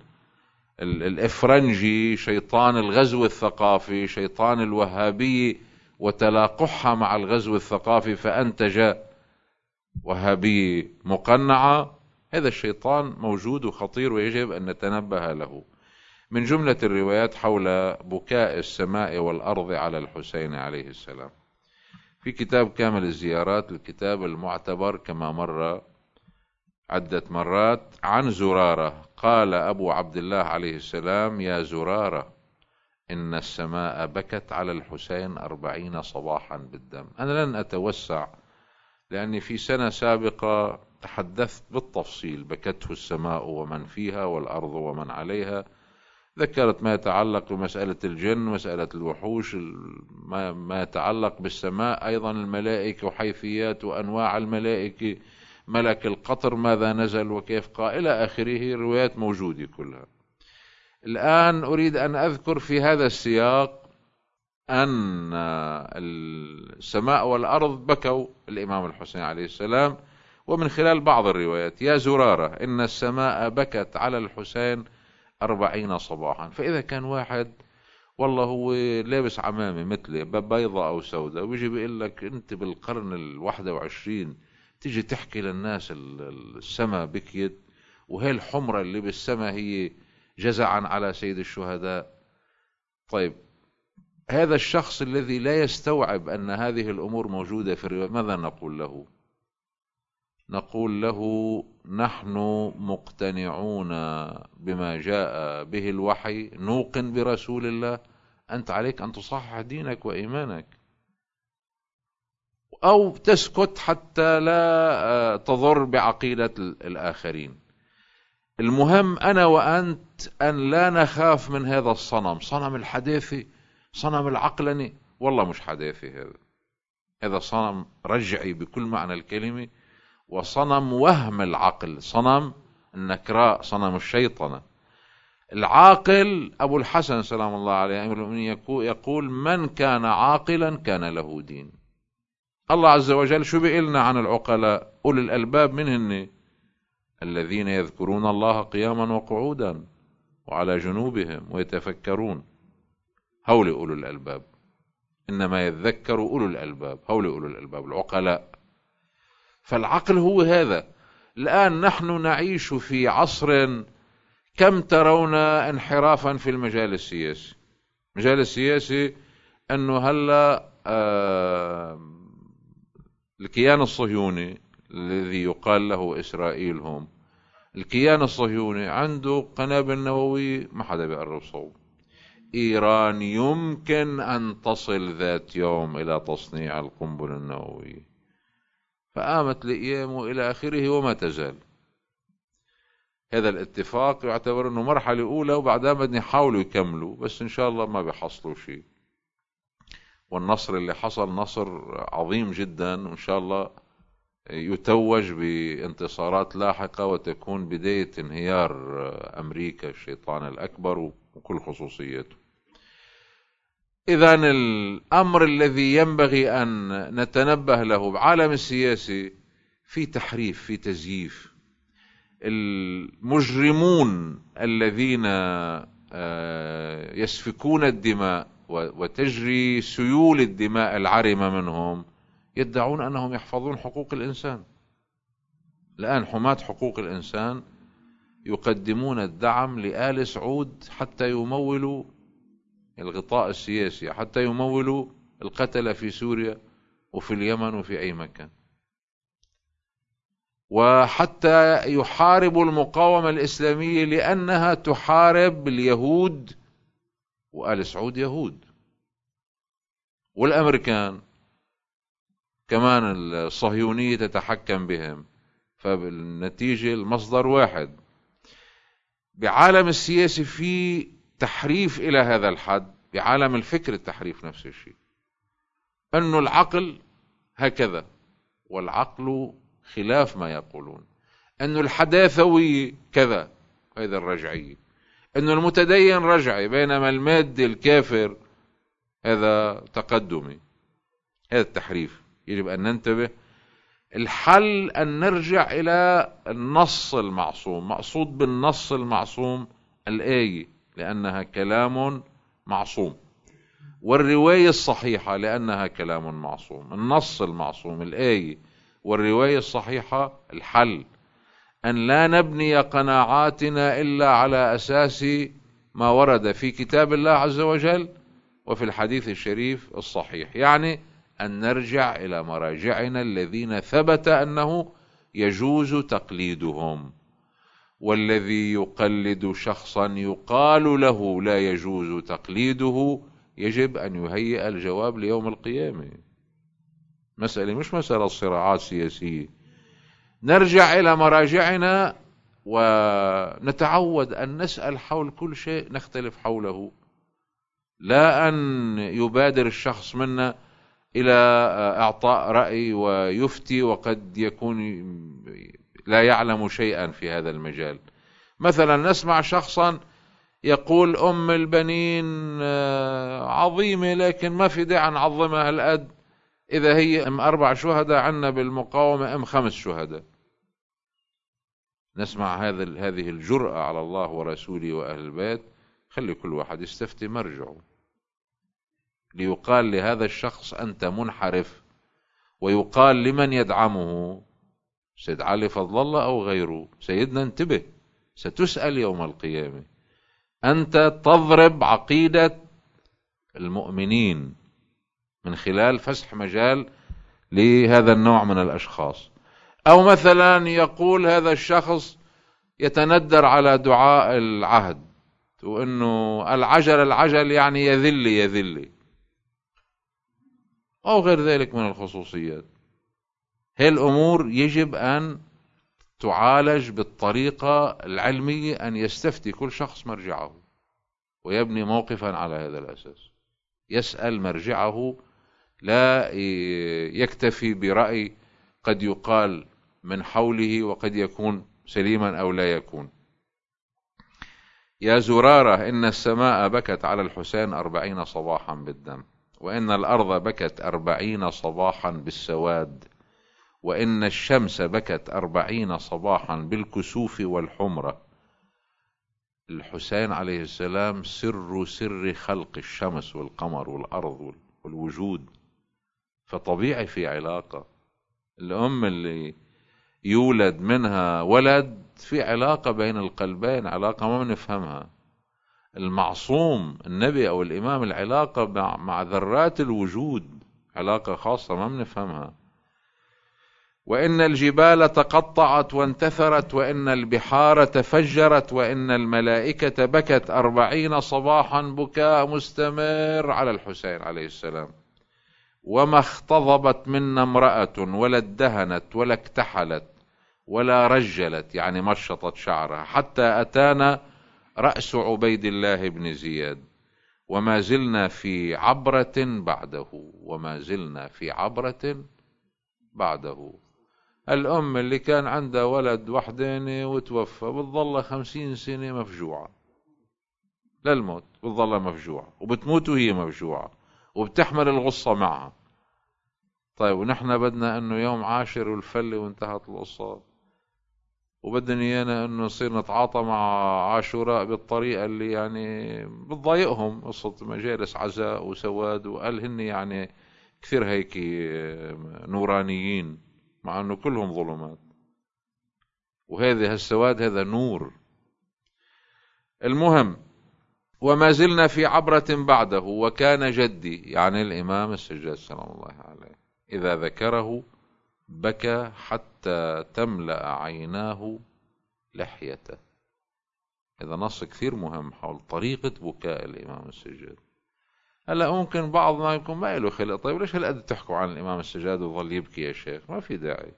الإفرنجي، شيطان الغزو الثقافي، شيطان الوهابي وتلاقحها مع الغزو الثقافي فأنتج وهابية مقنعة، هذا الشيطان موجود وخطير ويجب أن نتنبه له. من جملة الروايات حول بكاء السماء والأرض على الحسين عليه السلام في كتاب كامل الزيارات، الكتاب المعتبر كما مر عدة مرات، عن زرارة قال أبو عبد الله عليه السلام: يا زرارة، إن السماء بكت على الحسين أربعين صباحا بالدم. أنا لن أتوسع لأني في سنة سابقة تحدثت بالتفصيل: بكته السماء ومن فيها والأرض ومن عليها. ذكرت ما يتعلق بمسألة الجن، مسألة الوحوش، ما يتعلق بالسماء، أيضا الملائكة وحيثيات وأنواع الملائكة، ملك القطر ماذا نزل وكيف قال إلى آخره. روايات موجودة كلها. الآن أريد أن أذكر في هذا السياق أن السماء والأرض بكوا الإمام الحسين عليه السلام، ومن خلال بعض الروايات: يا زرارة إن السماء بكت على الحسين أربعين صباحا. فإذا كان واحد والله هو لابس عمامة مثلي بيضة أو سوداء ويجي بيقول لك أنت بالقرن الواحد وعشرين تيجي تحكي للناس السماء بكيت، وهي الحمرة اللي بالسماء هي جزعا على سيد الشهداء. طيب هذا الشخص الذي لا يستوعب أن هذه الأمور موجودة في الرواية، ماذا نقول له؟ نقول له: نحن مقتنعون بما جاء به الوحي، نوقن برسول الله، أنت عليك أن تصحح دينك وإيمانك، أو تسكت حتى لا تضر بعقيدة الآخرين. المهم أنا وأنت أن لا نخاف من هذا الصنم، صنم الحداثة، صنم العقلني. والله مش حداثي هذا، هذا صنم رجعي بكل معنى الكلمة، وصنم وهم العقل، صنم النكراء، صنم الشيطنة. العاقل أبو الحسن سلام الله عليه أمير المؤمنين يقول: من كان عاقلا كان له دين. الله عز وجل شو بيقلنا عن العقلاء؟ أولي الألباب من هن؟ الذين يذكرون الله قياما وقعودا وعلى جنوبهم ويتفكرون. هؤلاء أولو الألباب، إنما يذكر أولو الألباب، هؤلاء أولو الألباب العقلاء. فالعقل هو هذا. الآن نحن نعيش في عصر كم ترون انحرافا في المجال السياسي. المجال السياسي أنه هلا آه الكيان الصهيوني الذي يقال له إسرائيل، هم الكيان الصهيوني عنده قنابل نووية ما حدا بيقرب صوب. إيران يمكن أن تصل ذات يوم إلى تصنيع القنبلة النووية، فقامت الأيام وإلى آخره وما تزال. هذا الاتفاق يعتبر أنه مرحلة أولى، وبعدها بدنا يحاولوا يكملوا، بس إن شاء الله ما بيحصلوا شيء. والنصر اللي حصل نصر عظيم جدا، وإن شاء الله يتوج بانتصارات لاحقة وتكون بداية انهيار أمريكا الشيطان الأكبر وكل خصوصياته. إذن الأمر الذي ينبغي أن نتنبه له بعالم السياسي في تحريف، في تزييف. المجرمون الذين يسفكون الدماء وتجري سيول الدماء العرمة منهم يدعون أنهم يحفظون حقوق الإنسان. الآن حماة حقوق الإنسان يقدمون الدعم لآل سعود حتى يمولوا الغطاء السياسي، حتى يمولوا القتل في سوريا وفي اليمن وفي أي مكان، وحتى يحاربوا المقاومة الإسلامية لأنها تحارب اليهود، وآل سعود يهود، والأمريكان كمان الصهيونية تتحكم بهم. فبالنتيجة المصدر واحد. بعالم السياسي في تحريف إلى هذا الحد، بعالم الفكر التحريف نفس الشيء، أنه العقل هكذا والعقل خلاف ما يقولون، أنه الحداثوي كذا هذا الرجعي، أنه المتدين رجعي بينما المادي الكافر هذا تقدمي. هذا التحريف يجب أن ننتبه. الحل أن نرجع إلى النص المعصوم. مقصود بالنص المعصوم الآية لأنها كلام معصوم، والرواية الصحيحة لأنها كلام معصوم. النص المعصوم الآية والرواية الصحيحة. الحل أن لا نبني قناعاتنا إلا على أساس ما ورد في كتاب الله عز وجل وفي الحديث الشريف الصحيح، يعني أن نرجع إلى مراجعنا الذين ثبت أنه يجوز تقليدهم. والذي يقلد شخصا يقال له لا يجوز تقليده يجب أن يهيئ الجواب ليوم القيامة. مسألة مش مسألة صراعات سياسية. نرجع إلى مراجعنا ونتعود أن نسأل حول كل شيء نختلف حوله، لا أن يبادر الشخص منا إلى إعطاء رأي ويفتي وقد يكون لا يعلم شيئا في هذا المجال. مثلا نسمع شخصا يقول أم البنين عظيمة لكن ما في داعي نعظمها هالقد، إذا هي أم أربع شهداء عنا بالمقاومة أم خمس شهداء. نسمع هذا هذه الجرأة على الله ورسوله وأهل البيت. خلي كل واحد يستفتي مرجعه، ليقال لهذا الشخص أنت منحرف، ويقال لمن يدعمه سيد علي فضل الله أو غيره: سيدنا انتبه، ستسأل يوم القيامة. أنت تضرب عقيدة المؤمنين من خلال فسح مجال لهذا النوع من الأشخاص. أو مثلا يقول هذا الشخص يتندر على دعاء العهد، وأنه العجل العجل يعني يذل يذل، أو غير ذلك من الخصوصيات. هذه الأمور يجب أن تعالج بالطريقة العلمية، أن يستفتي كل شخص مرجعه ويبني موقفا على هذا الأساس، يسأل مرجعه، لا يكتفي برأي قد يقال من حوله وقد يكون سليما أو لا يكون. يا زرارة إن السماء بكت على الحسين أربعين صباحا بالدم، وإن الأرض بكت أربعين صباحا بالسواد، وإن الشمس بكت أربعين صباحا بالكسوف والحمرة. الحسين عليه السلام سر سر خلق الشمس والقمر والأرض والوجود، فطبيعي في علاقة. الأم اللي يولد منها ولد في علاقة بين القلبين، علاقة ما بنفهمها. المعصوم النبي أو الإمام العلاقة مع, مع ذرات الوجود، علاقة خاصة ما بنفهمها. وإن الجبال تقطعت وانتثرت، وإن البحار تفجرت، وإن الملائكة بكت أربعين صباحا بكاء مستمر على الحسين عليه السلام. وما اختضبت منا امرأة ولا ادهنت ولا اكتحلت ولا رجلت، يعني مشطت شعرها، حتى أتانا رأس عبيد الله بن زياد، وما زلنا في عبرة بعده، وما زلنا في عبرة بعده. الأم اللي كان عندها ولد وحدين وتوفى بتظل خمسين سنة مفجوعة للموت، بتظل مفجوعة وبتموت وهي مفجوعة وبتحمل الغصة معها. طيب ونحن بدنا انه يوم عاشر والفلة وانتهت القصة، وبدنا ايانا انه نصير نتعاطى مع عاشوراء بالطريقة اللي يعني بتضايقهم، قصة مجالس عزاء وسواد، وقال هن يعني كثير هيك نورانيين، مع انه كلهم ظلمات، وهذا السواد هذا نور. المهم، وما زلنا في عبرة بعده، وكان جدي يعني الإمام السجاد سلام الله عليه إذا ذكره بكى حتى تملأ عيناه لحيته. هذا نص كثير مهم حول طريقة بكاء الإمام السجاد. هلا ممكن بعض ما يكون ما له خلق، طيب ليش هالقد تحكوا عن الإمام السجاد وظل يبكي يا شيخ؟ ما في داعي.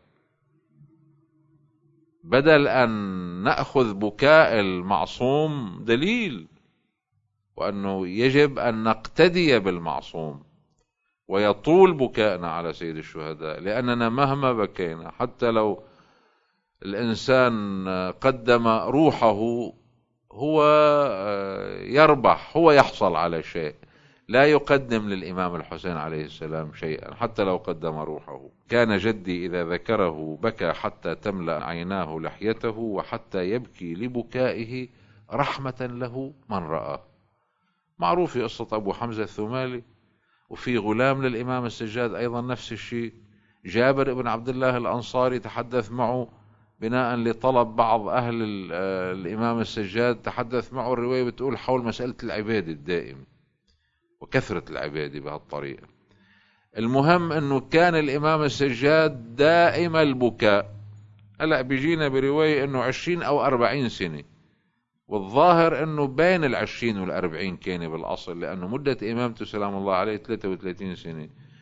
بدل أن نأخذ بكاء المعصوم دليل، وأنه يجب أن نقتدي بالمعصوم، ويطول بكائنا على سيد الشهداء، لأننا مهما بكينا، حتى لو الإنسان قدم روحه، هو يربح، هو يحصل على شيء، لا يقدم للإمام الحسين عليه السلام شيئا حتى لو قدم روحه. كان جدي إذا ذكره بكى حتى تملأ عيناه لحيته، وحتى يبكي لبكائه رحمة له من رآه. معروف في قصة أبو حمزة الثمالي. وفي غلام للإمام السجاد أيضا نفس الشيء، جابر بن عبد الله الأنصاري تحدث معه بناء لطلب بعض أهل الإمام السجاد، تحدث معه، الرواية بتقول حول مسألة العبادة الدائم وكثرة العبادة بهالطريقة. المهم أنه كان الإمام السجاد دائم البكاء. هلأ بيجينا برواية أنه عشرين أو أربعين سنة، والظاهر أنه بين العشرين والأربعين كان بالأصل، لأنه مدة إمامته سلام الله عليه ثلاثة وثلاثين سنة.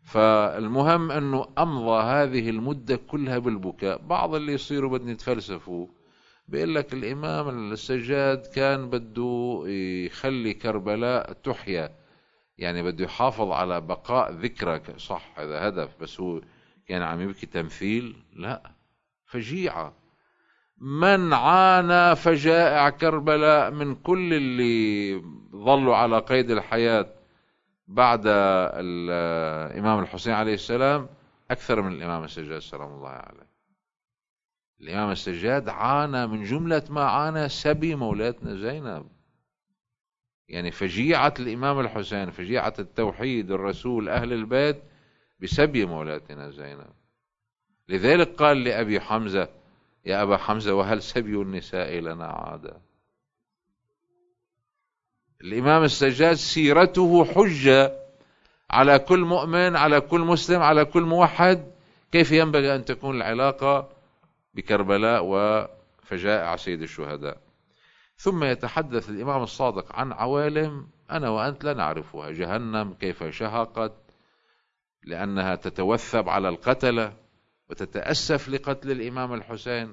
فالمهم أنه أمضى هذه المدة كلها بالبكاء. بعض اللي يصيروا بدنا يتفلسفوا بيقول لك الإمام السجاد كان بده يخلي كربلاء تحيا، يعني بده يحافظ على بقاء ذكرى. صح، هذا هدف، بس هو كان عم يبكي تمثيل؟ لا، فجيعة. من عانى فجائع كربلاء من كل اللي ظلوا على قيد الحياة بعد الإمام الحسين عليه السلام أكثر من الإمام السجاد سلام الله عليه. الإمام السجاد عانى من جملة ما عانى سبي مولاتنا زينب، يعني فجيعة الإمام الحسين، فجيعة التوحيد، الرسول، أهل البيت، بسبي مولاتنا زينب. لذلك قال لأبي حمزة: يا أبا حمزة وهل سبي النساء لنا عادة؟ الإمام السجاد سيرته حجة على كل مؤمن، على كل مسلم، على كل موحد، كيف ينبغي أن تكون العلاقة بكربلاء وفجائع سيد الشهداء. ثم يتحدث الإمام الصادق عن عوالم أنا وأنت لا نعرفها. جهنم كيف شهقت لأنها تتوثب على القتلة وتتأسف لقتل الإمام الحسين،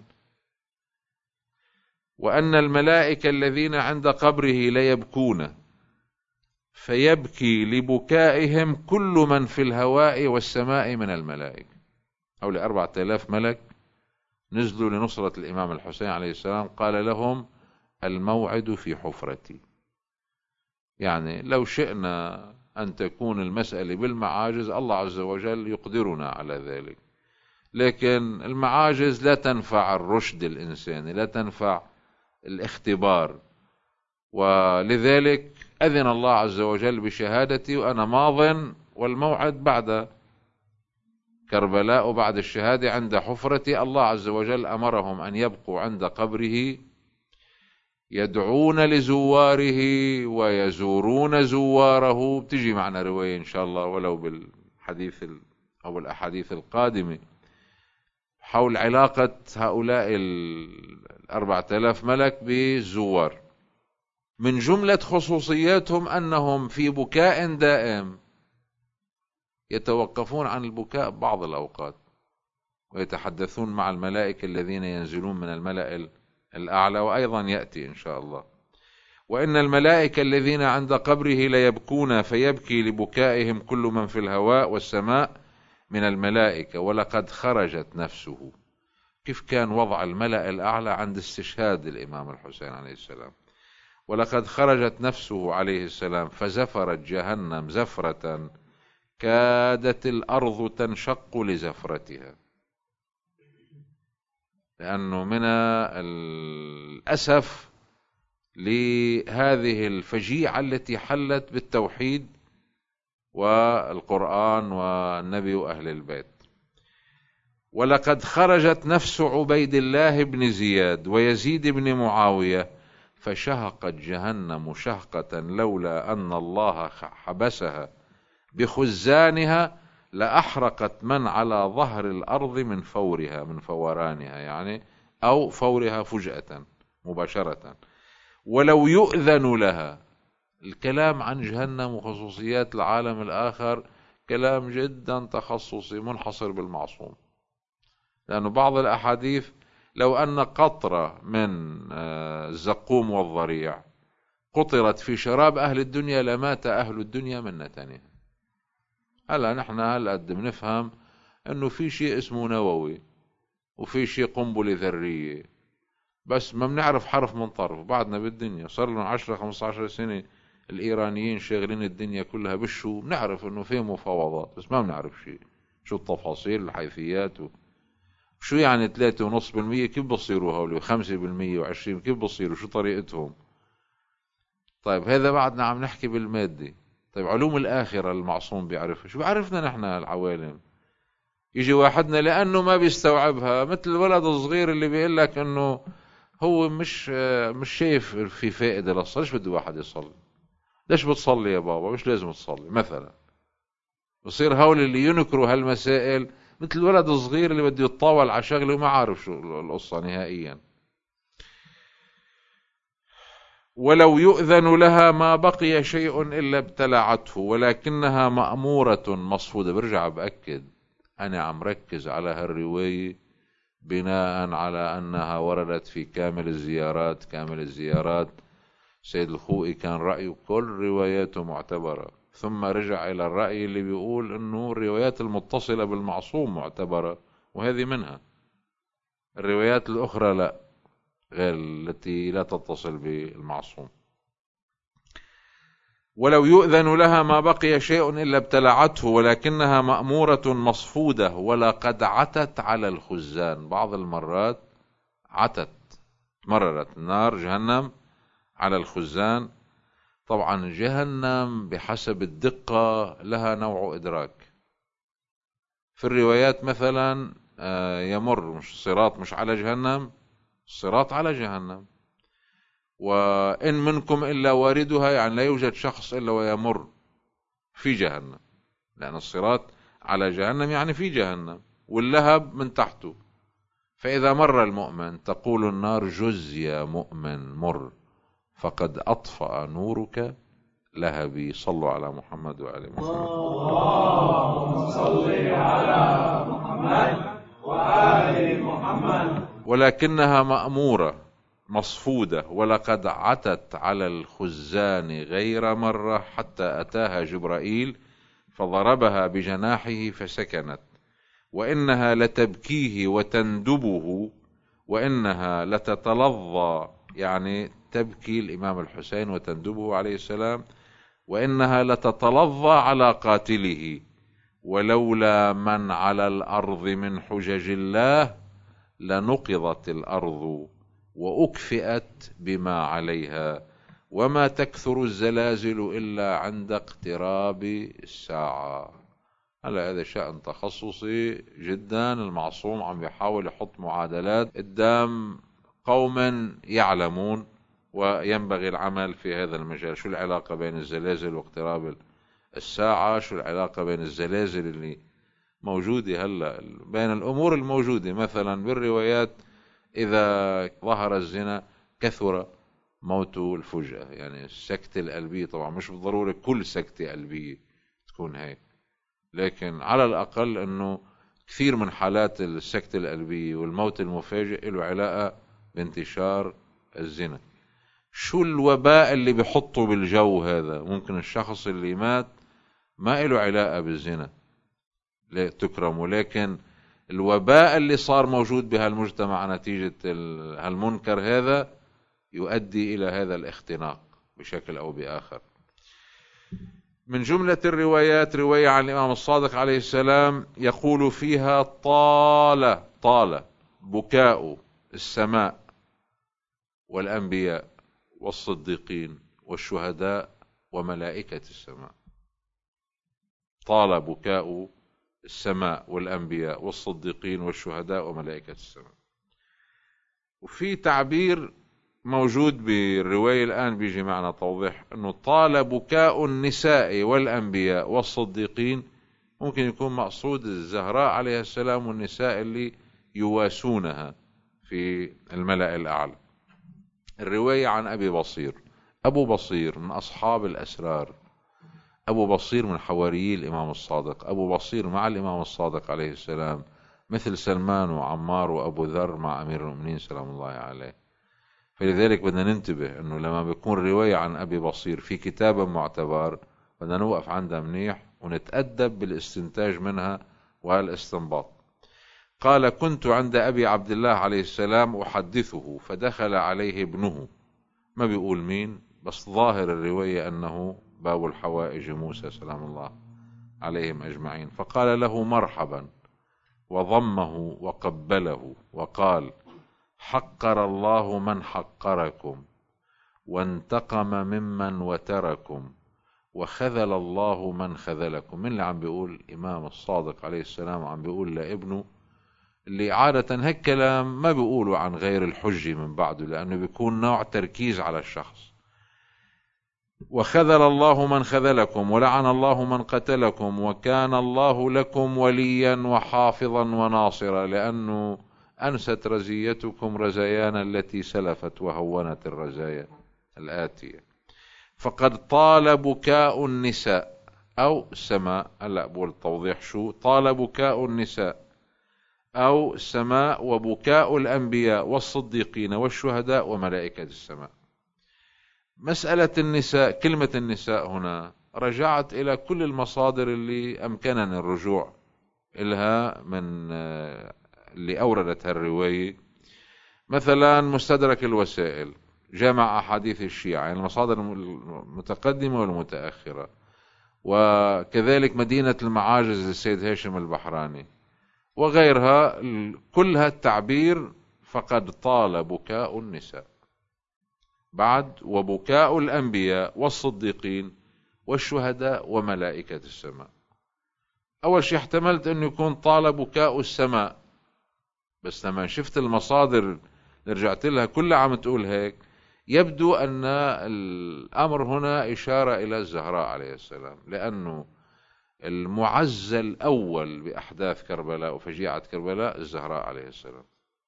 وأن الملائكة الذين عند قبره ليبكون فيبكي لبكائهم كل من في الهواء والسماء من الملائكة. حوالي أربعة آلاف ملك نزلوا لنصرة الإمام الحسين عليه السلام، قال لهم: الموعد في حفرتي. يعني لو شئنا أن تكون المسألة بالمعاجز الله عز وجل يقدرنا على ذلك، لكن المعاجز لا تنفع الرشد الإنساني، لا تنفع الاختبار، ولذلك أذن الله عز وجل بشهادتي وأنا ماض، والموعد بعد كربلاء وبعد الشهادة عند حفرتي. الله عز وجل أمرهم أن يبقوا عند قبره يدعون لزواره ويزورون زواره. بتجي معنا رواية إن شاء الله ولو بالحديث أو الأحاديث القادمة حول علاقة هؤلاء الأربعة آلاف ملك بالزوار. من جملة خصوصياتهم أنهم في بكاء دائم، يتوقفون عن البكاء بعض الأوقات ويتحدثون مع الملائكة الذين ينزلون من الملأ الأعلى، وأيضا يأتي إن شاء الله: وإن الملائكة الذين عند قبره ليبكون فيبكي لبكائهم كل من في الهواء والسماء من الملائكة، ولقد خرجت نفسه. كيف كان وضع الملأ الأعلى عند استشهاد الإمام الحسين عليه السلام؟ ولقد خرجت نفسه عليه السلام فزفرت جهنم زفرة كادت الأرض تنشق لزفرتها. لأنه من الأسف لهذه الفجيعة التي حلت بالتوحيد والقرآن والنبي وأهل البيت. ولقد خرجت نفس عبيد الله بن زياد ويزيد بن معاوية فشهقت جهنم شهقة لولا أن الله حبسها بخزانها لأحرقت من على ظهر الأرض من فورها، من فورانها يعني، أو فورها فجأة مباشرة، ولو يؤذن لها. الكلام عن جهنم وخصوصيات العالم الآخر كلام جدا تخصصي منحصر بالمعصوم، لأنه بعض الأحاديث لو أن قطرة من الزقوم والضريع قطرت في شراب أهل الدنيا لمات أهل الدنيا من نتنها. هلا نحن هلا بنفهم انه في شيء اسمه نووي وفي شيء قنبلة ذرية، بس ما بنعرف حرف من طرف. بعدنا بالدنيا صار لنا عشرة خمسة عشر سنة الإيرانيين شاغلين الدنيا كلها بالشو، بنعرف انه في مفاوضات بس ما بنعرف شيء، شو التفاصيل الحيثيات و... شو يعني ثلاثة ونص بالمية كيف بصيروا هولي، خمسة بالمية وعشرين كيف بصيروا، شو طريقتهم. طيب هذا بعدنا عم نحكي بالمادة. طيب علوم الآخرة المعصوم بيعرفها، شو بيعرفنا نحن العوالم؟ يجي واحدنا لأنه ما بيستوعبها، مثل الولد الصغير اللي بيقول لك أنه هو مش مش شايف في فائدة للصلاة، ليش بده واحد يصلي؟ ليش بتصلي يا بابا؟ مش لازم تصلي مثلا. بصير هول اللي ينكروا هالمسائل مثل الولد الصغير اللي بده يتطاول على شغله وما عارف شو القصة نهائيا. ولو يؤذن لها ما بقي شيء إلا ابتلعته ولكنها مأمورة مصفودة. برجع بأكد أنا عم ركز على هالرواية بناء على أنها وردت في كامل الزيارات. كامل الزيارات سيد الخوئي كان رأيه كل رواياته معتبرة، ثم رجع إلى الرأي اللي بيقول أنه الروايات المتصلة بالمعصوم معتبرة، وهذه منها. الروايات الأخرى لا، غير التي لا تتصل بالمعصوم. ولو يؤذن لها ما بقي شيء إلا ابتلعته ولكنها مأمورة مصفودة ولقد عتت على الخزان. بعض المرات عتت، مررت نار جهنم على الخزان. طبعا جهنم بحسب الدقة لها نوع إدراك. في الروايات مثلا يمر مش صراط مش على جهنم، الصراط على جهنم. وإن منكم إلا واردها، يعني لا يوجد شخص إلا ويمر في جهنم، لأن الصراط على جهنم يعني في جهنم، واللهب من تحته. فإذا مر المؤمن تقول النار جز يا مؤمن مر، فقد أطفأ نورك لهبي. صلوا على محمد وآل محمد. اللهم صل على محمد وآل محمد. ولكنها مأمورة مصفودة ولقد عتت على الخزان غير مرة حتى أتاها جبرائيل فضربها بجناحه فسكنت، وإنها لتبكيه وتندبه، وإنها لتتلظى، يعني تبكي الإمام الحسين وتندبه عليه السلام، وإنها لتتلظى على قاتله، ولولا من على الأرض من حجج الله لنقضت الأرض وأكفئت بما عليها، وما تكثر الزلازل إلا عند اقتراب الساعة. هلا هذا شأن تخصصي جدا. المعصوم عم يحاول يحط معادلات قدام قوم يعلمون، وينبغي العمل في هذا المجال. شو العلاقة بين الزلازل واقتراب الساعة؟ شو العلاقة بين الزلازل اللي موجودة هلا بين الأمور الموجودة؟ مثلا بالروايات إذا ظهر الزنا كثر موت الفجأة، يعني السكتة القلبية. طبعا مش بالضرورة كل سكتة قلبية تكون هيك، لكن على الأقل أنه كثير من حالات السكتة القلبية والموت المفاجئ له علاقة بانتشار الزنا. شو الوباء اللي بيحطه بالجو هذا؟ ممكن الشخص اللي مات ما له علاقة بالزنا لا تكرمه، لكن الوباء اللي صار موجود بهالمجتمع نتيجة هالمنكر هذا يؤدي إلى هذا الاختناق بشكل أو بآخر. من جملة الروايات رواية عن الإمام الصادق عليه السلام يقول فيها: طال طال بكاء السماء والأنبياء والصديقين والشهداء وملائكة السماء. طال بكاء السماء والأنبياء والصديقين والشهداء وملائكة السماء. وفي تعبير موجود بالرواية الآن بيجي معنا توضيح أنه طال بكاء النساء والأنبياء والصديقين. ممكن يكون مقصود الزهراء عليه السلام والنساء اللي يواسونها في الملأ الأعلى. الرواية عن أبي بصير. أبو بصير من أصحاب الأسرار، أبو بصير من حواريي الإمام الصادق، أبو بصير مع الإمام الصادق عليه السلام، مثل سلمان وعمار وأبو ذر مع أمير المؤمنين سلام الله عليه. فلذلك بدنا ننتبه أنه لما بيكون رواية عن أبي بصير في كتاب معتبر بدنا نوقف عندها منيح ونتأدب بالاستنتاج منها والاستنباط. قال: كنت عند أبي عبد الله عليه السلام أحدثه فدخل عليه ابنه. ما بيقول مين، بس ظاهر الرواية أنه باب الحوائج موسى سلام الله عليهم أجمعين. فقال له: مرحبا، وضمه وقبله وقال: حقر الله من حقركم، وانتقم ممن وتركم، وخذل الله من خذلكم. من اللي عم بيقول؟ إمام الصادق عليه السلام عم بيقول لابنه، اللي عادة هيك كلام ما بيقولوا عن غير الحجة من بعده، لأنه بيكون نوع تركيز على الشخص. وخذل الله من خذلكم، ولعن الله من قتلكم، وكان الله لكم وليا وحافظا وناصرا، لأنه أنست رزيتكم رزايانا التي سلفت وهونت الرزايا. الآتية: فقد طال بكاء النساء أو السماء. هلا بقول توضيح شو طال بكاء النساء أو السماء، وبكاء الأنبياء والصديقين والشهداء وملائكة السماء. مسألة النساء، كلمة النساء هنا رجعت إلى كل المصادر اللي أمكنني الرجوع إلها من اللي أوردتها الرواية. مثلا مستدرك الوسائل جمع أحاديث الشيعة، يعني المصادر المتقدمة والمتأخرة، وكذلك مدينة المعاجز للسيد هاشم البحراني وغيرها، كلها التعبير فقد طال بكاء النساء، بعد وبكاء الأنبياء والصديقين والشهداء وملائكة السماء. أول شيء احتملت أنه يكون طال بكاء السماء، بس لما شفت المصادر رجعت لها كلها عم تقول هيك، يبدو أن الأمر هنا إشارة إلى الزهراء عليه السلام، لأنه المعزى الأول بأحداث كربلاء وفجيعة كربلاء الزهراء عليه السلام.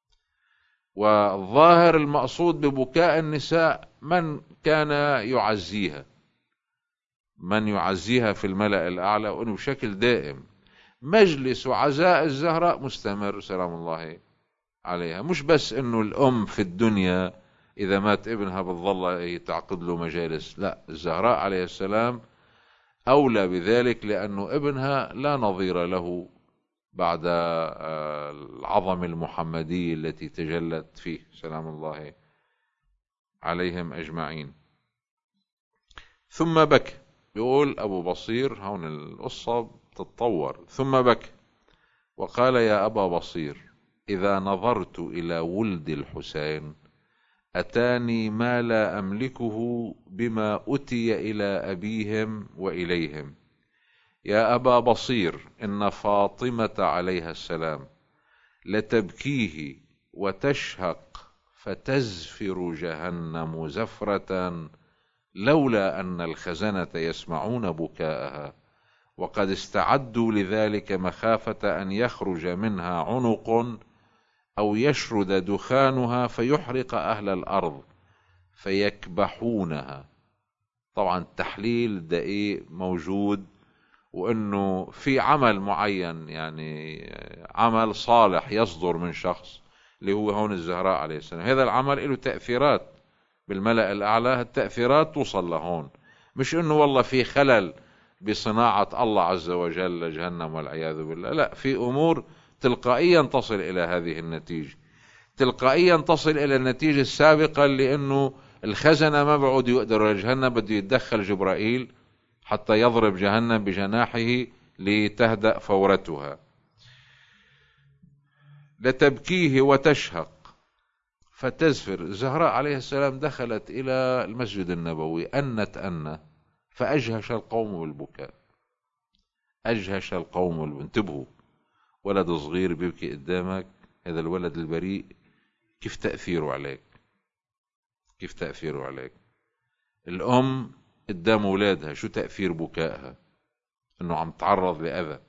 والظاهر المقصود ببكاء النساء من كان يعزيها، من يعزيها في الملأ الأعلى، وأنه بشكل دائم مجلس عزاء الزهراء مستمر سلام الله عليها. مش بس أنه الأم في الدنيا إذا مات ابنها بتظل تعقد له مجالس، لا، الزهراء عليه السلام أولى بذلك، لأنه ابنها لا نظير له بعد العظمة المحمدية التي تجلت فيه سلام الله عليهم أجمعين. ثم بكى، يقول أبو بصير، هون القصة تتطور. ثم بكى وقال: يا أبا بصير، إذا نظرت إلى ولد الحسين أتاني ما لا أملكه بما أتي إلى أبيهم وإليهم. يا أبا بصير، إن فاطمة عليها السلام لتبكيه وتشهق فتزفر جهنم زفرة لولا أن الخزنة يسمعون بكاءها، وقد استعدوا لذلك مخافة أن يخرج منها عنق أو يشرد دخانها فيحرق أهل الأرض فيكبحونها. طبعا التحليل دقيق موجود، وأنه في عمل معين، يعني عمل صالح يصدر من شخص اللي هو هون الزهراء عليه السلام، هذا العمل له تأثيرات بالملأ الأعلى، التأثيرات توصل لهون. مش أنه والله في خلل بصناعة الله عز وجل لجهنم والعياذ بالله، لا، في أمور تلقائيا تصل إلى هذه النتيجة، تلقائيا تصل إلى النتيجة السابقة، لأنه الخزنة ما بعود يقدروا لجهنم، بده يتدخل جبرائيل حتى يضرب جهنم بجناحه لتهدأ فورتها. لتبكيه وتشهق فتزفر. الزهراء عليه السلام دخلت إلى المسجد النبوي أنت أن فأجهش القوم بالبكاء، أجهش القوم بالبكاء. انتبهوا، ولد صغير بيبكي قدامك، هذا الولد البريء كيف تأثيره عليك، كيف تأثيره عليك. الأم قدام أولادها شو تأثير بكائها؟ إنه عم تعرض لأذى.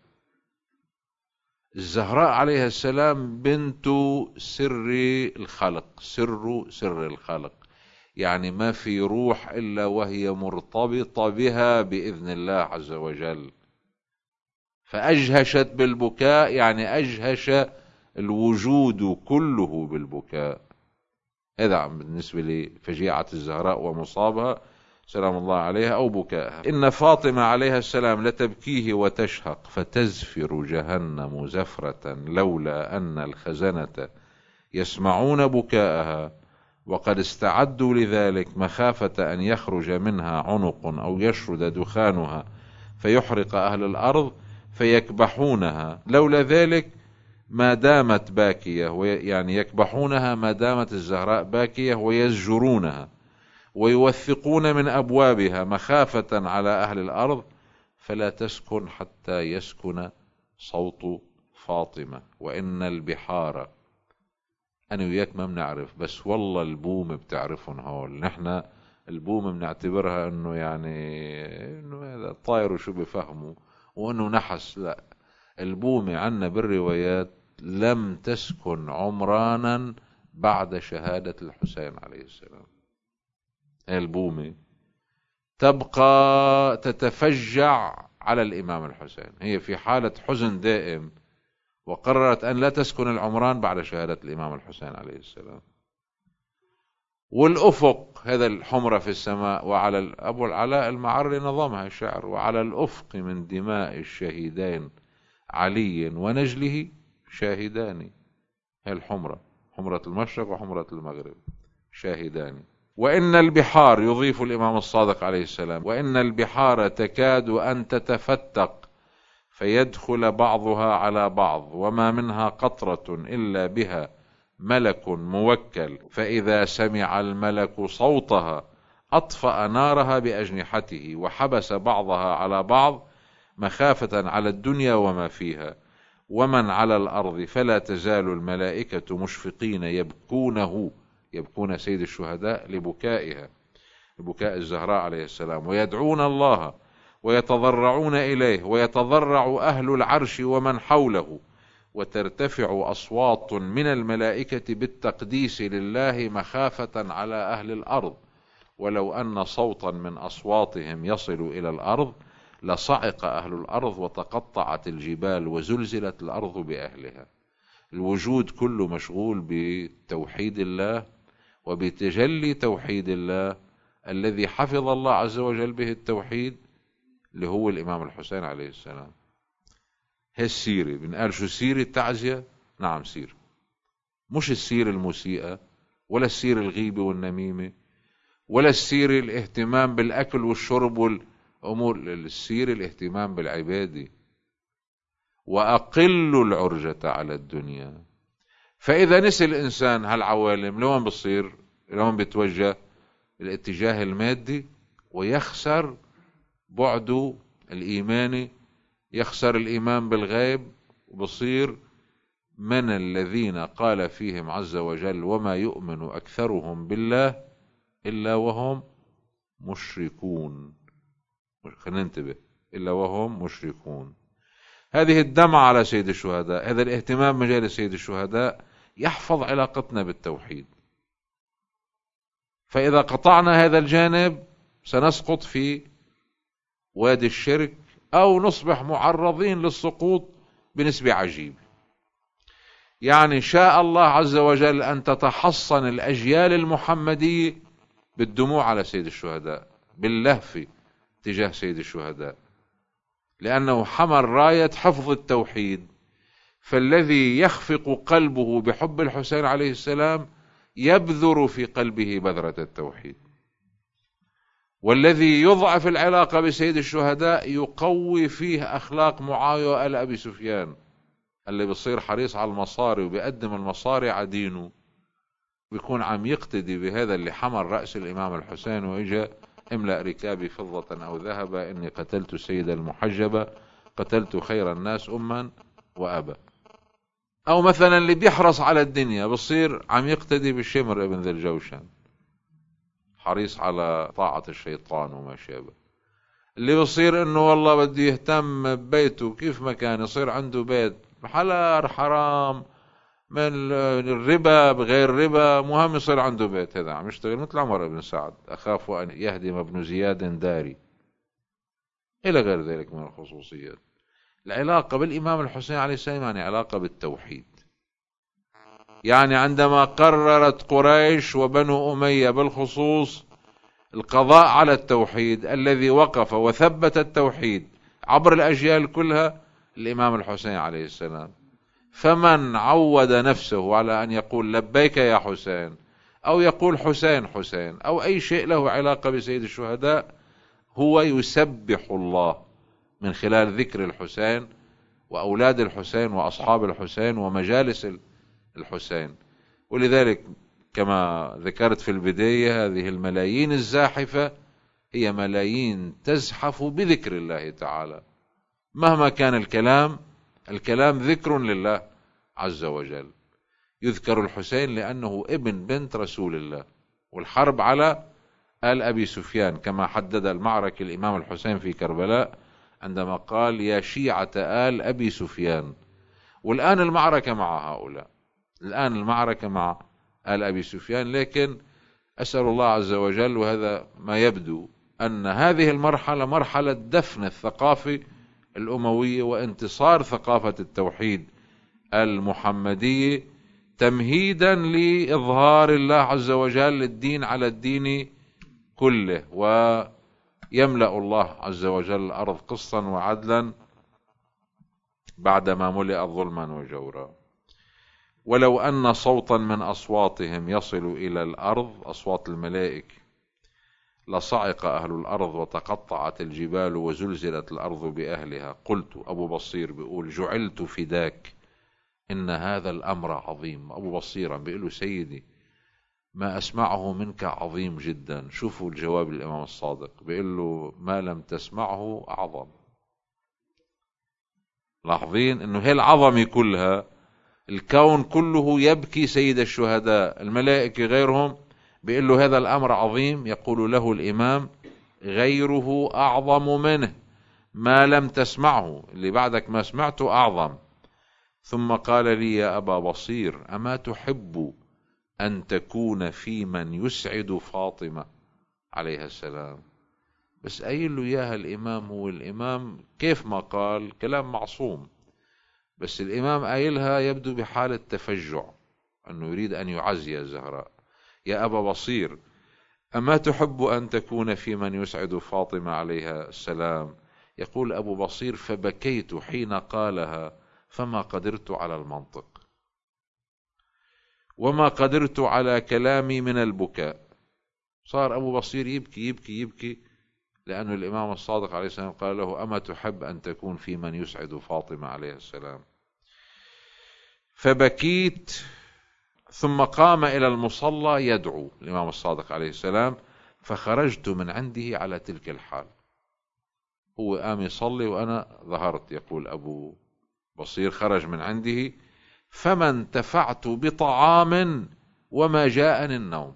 الزهراء عليها السلام بنت سر الخلق، سر سر الخلق، يعني ما في روح إلا وهي مرتبطة بها بإذن الله عز وجل. فأجهشت بالبكاء، يعني أجهش الوجود كله بالبكاء. هذا بالنسبة لفجيعة الزهراء ومصابها سلام الله عليها أو بكائها. إن فاطمة عليها السلام لتبكيه وتشهق فتزفر جهنم زفرة لولا أن الخزنة يسمعون بكاءها، وقد استعدوا لذلك مخافة أن يخرج منها عنق أو يشرد دخانها فيحرق أهل الأرض فيكبحونها. لولا ذلك ما دامت باكية، يعني يكبحونها ما دامت الزهراء باكية، ويزجرونها ويوثقون من أبوابها مخافة على أهل الأرض فلا تسكن حتى يسكن صوت فاطمة. وإن البحار، أنا وياك ما بنعرف، بس والله البوم بتعرفهم هول. نحن البوم بنعتبرها إنه يعني إنه هذا طاير وشو بفهمه، وإنه نحس. لا، البومة عنا بالروايات لم تسكن عمرانا بعد شهادة الحسين عليه السلام. البومة تبقى تتفجع على الإمام الحسين. هي في حالة حزن دائم، وقررت أن لا تسكن العمران بعد شهادة الإمام الحسين عليه السلام. والأفق هذا الحمرة في السماء، وعلى أبو العلاء المعري نظمها الشعر: وعلى الأفق من دماء الشهيدين علي ونجله شاهدان. هي الحمرة، حمرة المشرق وحمرة المغرب، شاهدان. وإن البحار، يضيف الإمام الصادق عليه السلام، وإن البحار تكاد أن تتفتق فيدخل بعضها على بعض، وما منها قطرة إلا بها ملك موكل، فإذا سمع الملك صوتها أطفأ نارها بأجنحته، وحبس بعضها على بعض مخافة على الدنيا وما فيها. ومن على الأرض فلا تزال الملائكة مشفقين يبكونه، يبكون سيد الشهداء لبكائها، لبكاء الزهراء عليه السلام، ويدعون الله ويتضرعون إليه، ويتضرع أهل العرش ومن حوله، وترتفع أصوات من الملائكة بالتقديس لله مخافة على أهل الأرض، ولو أن صوتا من أصواتهم يصل إلى الأرض لصعق أهل الأرض وتقطعت الجبال وزلزلت الأرض بأهلها. الوجود كله مشغول بتوحيد الله وبتجلي توحيد الله الذي حفظ الله عز وجل به التوحيد، اللي هو الإمام الحسين عليه السلام. هي السيرة. بنقال شو سيرة التعزية؟ نعم سيرة، مش السيرة المسيئة، ولا السيرة الغيبة والنميمة، ولا السيرة الاهتمام بالأكل والشرب والأمور. السيرة الاهتمام بالعبادة، وأقل العرجة على الدنيا. فإذا نسي الإنسان هالعوالم لوين بصير؟ لوين بيتوجه؟ الاتجاه المادي، ويخسر بعده الإيماني، يخسر الإيمان بالغيب، وبصير من الذين قال فيهم عز وجل: وما يؤمن أكثرهم بالله إلا وهم مشركون. خلينا ننتبه، إلا وهم مشركون. هذه الدمعة على سيد الشهداء، هذا الاهتمام مجال سيد الشهداء يحفظ علاقتنا بالتوحيد. فإذا قطعنا هذا الجانب سنسقط في وادي الشرك، أو نصبح معرضين للسقوط بنسبة عجيبة. يعني شاء الله عز وجل أن تتحصن الأجيال المحمدية بالدموع على سيد الشهداء، باللهفة تجاه سيد الشهداء، لأنه حمل راية حفظ التوحيد. فالذي يخفق قلبه بحب الحسين عليه السلام يبذر في قلبه بذرة التوحيد، والذي يضعف العلاقة بسيد الشهداء يقوي فيه أخلاق معاوية وآل أبي سفيان، اللي بصير حريص على المصاري وبيقدم المصاري على دينه، بيكون عم يقتدي بهذا اللي حمل رأس الإمام الحسين وإجا: املأ ركابي فضة أو ذهبا إني قتلت السيدة المحجبة، قتلت خير الناس أما وأبا. أو مثلا اللي بيحرص على الدنيا بصير عم يقتدي بالشمر ابن ذي الجوشن، حريص على طاعة الشيطان وما شابه. اللي بصير انه والله بده يهتم ببيته كيف ما كان، يصير عنده بيت حلال حرام من الربا بغير ربا، مهم يصير عنده بيت. هذا عم يشتغل مثل عمر بن سعد: أخاف أن يهدم ابن زياد داري، إلى غير ذلك من الخصوصيات. العلاقة بالإمام الحسين عليه السلام يعني علاقة بالتوحيد. يعني عندما قررت قريش وبنو أمية بالخصوص القضاء على التوحيد، الذي وقف وثبت التوحيد عبر الأجيال كلها الإمام الحسين عليه السلام. فمن عود نفسه على أن يقول لبيك يا حسين، أو يقول حسين حسين، أو أي شيء له علاقة بسيد الشهداء، هو يسبح الله من خلال ذكر الحسين وأولاد الحسين وأصحاب الحسين ومجالس الحسين. ولذلك كما ذكرت في البداية، هذه الملايين الزاحفة هي ملايين تزحف بذكر الله تعالى. مهما كان الكلام، الكلام ذكر لله عز وجل. يذكر الحسين لأنه ابن بنت رسول الله، والحرب على آل أبي سفيان كما حدد المعركة الإمام الحسين في كربلاء عندما قال: يا شيعة آل أبي سفيان. والآن المعركة مع هؤلاء، الآن المعركة مع آل أبي سفيان، لكن أسأل الله عز وجل، وهذا ما يبدو، أن هذه المرحلة مرحلة دفن الثقافة الأموية وانتصار ثقافة التوحيد المحمدية، تمهيدا لإظهار الله عز وجل الدين على الدين كله، ويملأ الله عز وجل الأرض قسطا وعدلا بعدما ملئت ظلما وجورا. ولو أن صوتا من أصواتهم يصل إلى الأرض، أصوات الملائكة، لصعق أهل الأرض وتقطعت الجبال وزلزلت الأرض بأهلها. قلت، أبو بصير بيقول، جعلت فداك، إن هذا الأمر عظيم. أبو بصير عم بيقول له سيدي ما أسمعه منك عظيم جدا. شوفوا الجواب الإمام الصادق، بيقول له ما لم تسمعه أعظم. لاحظين إنه هي العظمة كلها، الكون كله يبكي سيد الشهداء، الملائكة غيرهم، بيقول له هذا الأمر عظيم. يقول له الإمام غيره أعظم منه، ما لم تسمعه، اللي بعدك ما سمعته أعظم. ثم قال لي يا أبا بصير أما تحب أن تكون في من يسعد فاطمة عليها السلام؟ بس قايل له إياها الإمام، هو الإمام كيف ما قال كلام معصوم، بس الإمام قايلها يبدو بحالة تفجع، أنه يريد أن يعزي الزهراء. يا أبا بصير أما تحب أن تكون في من يسعد فاطمة عليها السلام؟ يقول أبو بصير فبكيت حين قالها، فما قدرت على المنطق وما قدرت على كلامي من البكاء. صار أبو بصير يبكي يبكي يبكي، لأن الإمام الصادق عليه السلام قال له أما تحب أن تكون في من يسعد فاطمة عليه السلام؟ فبكيت. ثم قام إلى المصلى يدعو الإمام الصادق عليه السلام، فخرجت من عنده على تلك الحال. هو قام يصلي وأنا ظهرت. يقول أبو بصير خرج من عنده، فما انتفعت بطعام وما جاءني النوم.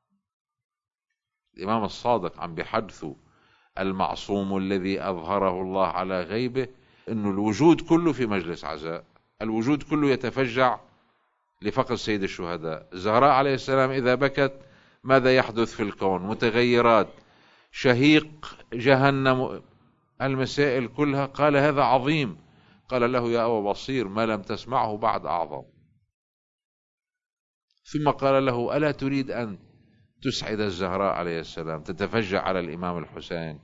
الإمام الصادق عم بحدثه المعصوم الذي أظهره الله على غيبه، إنه الوجود كله في مجلس عزاء، الوجود كله يتفجع لفقد سيد الشهداء. الزهراء عليه السلام إذا بكت ماذا يحدث في الكون؟ متغيرات، شهيق جهنم، المسائل كلها. قال هذا عظيم. قال له يا أبا بصير ما لم تسمعه بعد أعظم. ثم قال له ألا تريد أن تسعد الزهراء عليه السلام، تتفجع على الإمام الحسين؟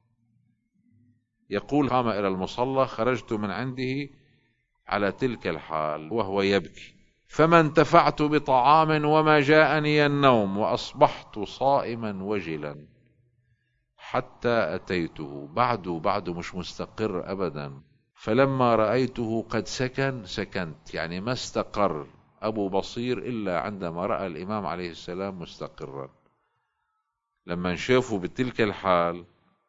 يقول قام إلى المصلى، خرجت من عنده على تلك الحال وهو يبكي، فما انتفعت بطعام وما جاءني النوم، وأصبحت صائما وجلا حتى أتيته. بعده بعده مش مستقر أبدا. فلما رأيته قد سكن سكنت، يعني ما استقر أبو بصير إلا عندما رأى الإمام عليه السلام مستقرا. لما نشافه بتلك الحال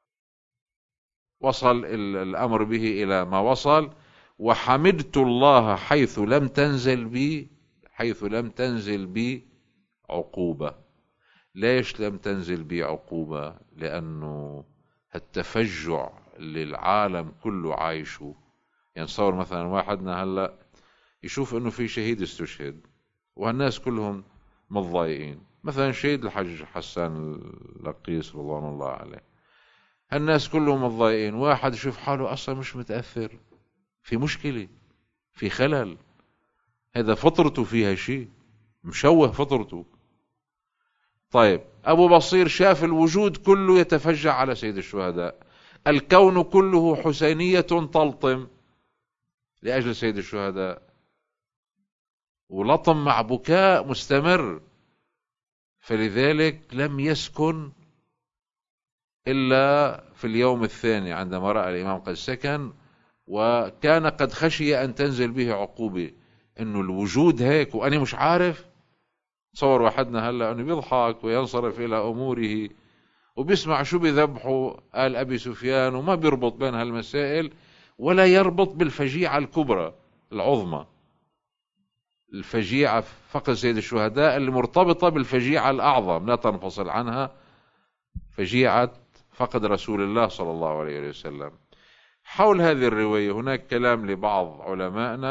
وصل الأمر به إلى ما وصل. وحمدت الله حيث لم تنزل بي حيث لم تنزل بي عقوبة. ليش لم تنزل بي عقوبة؟ لأنه التفجع اللي العالم كله عايشه، يعني صور مثلا واحدنا هلأ يشوف انه في شهيد استشهد والناس كلهم متضايقين، مثلا شهيد الحج حسان اللقيس رضوان الله عليه، الناس كلهم متضايقين، واحد يشوف حاله اصلا مش متأثر، في مشكلة، في خلل، هذا فطرته فيها شيء، مشوه فطرته. طيب أبو بصير شاف الوجود كله يتفجع على سيد الشهداء، الكون كله حسينية تلطم لأجل سيد الشهداء، ولطم مع بكاء مستمر، فلذلك لم يسكن إلا في اليوم الثاني عندما رأى الإمام قد سكن، وكان قد خشي أن تنزل به عقوبة، إنه الوجود هيك وأنا مش عارف. تصور واحدنا هلا انه بيضحك وينصرف الى اموره وبيسمع شو بيذبحوا آل ابي سفيان وما بيربط بين هالمسائل، ولا يربط بالفجيعة الكبرى العظمى، الفجيعة فقد سيد الشهداء اللي مرتبطة بالفجيعة الاعظم لا تنفصل عنها، فجيعة فقد رسول الله صلى الله عليه وسلم. حول هذه الرواية هناك كلام لبعض علمائنا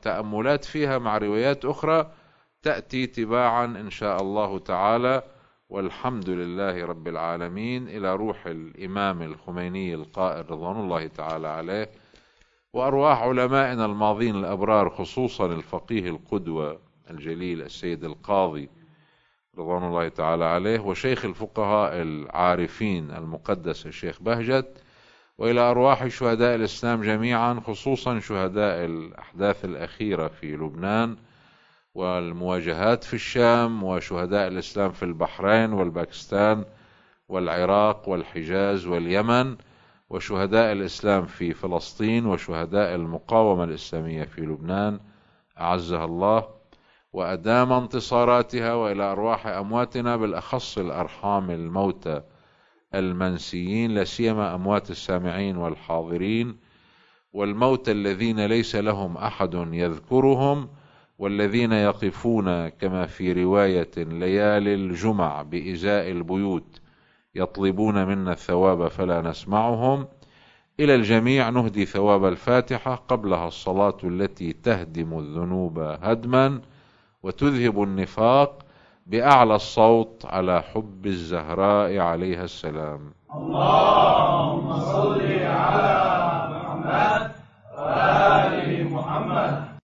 وتأملات فيها مع روايات اخرى تأتي تباعا إن شاء الله تعالى. والحمد لله رب العالمين إلى روح الإمام الخميني القائل رضوان الله تعالى عليه، وأرواح علمائنا الماضين الأبرار، خصوصا الفقيه القدوة الجليل السيد القاضي رضوان الله تعالى عليه، وشيخ الفقهاء العارفين المقدس الشيخ بهجت، وإلى أرواح شهداء الإسلام جميعا، خصوصا شهداء الأحداث الأخيرة في لبنان والمواجهات في الشام، وشهداء الإسلام في البحرين والباكستان والعراق والحجاز واليمن، وشهداء الإسلام في فلسطين، وشهداء المقاومة الإسلامية في لبنان أعزها الله وأدام انتصاراتها، وإلى أرواح أمواتنا بالأخص الأرحام الموتى المنسيين، لا سيما أموات السامعين والحاضرين، والموتى الذين ليس لهم أحد يذكرهم، والذين يقفون كما في رواية ليالي الجمع بإزاء البيوت يطلبون منا الثواب فلا نسمعهم. إلى الجميع نهدي ثواب الفاتحة، قبلها الصلاة التي تهدم الذنوب هدما وتذهب النفاق، بأعلى الصوت على حب الزهراء عليها السلام. اللهم صل على محمد وآل محمد.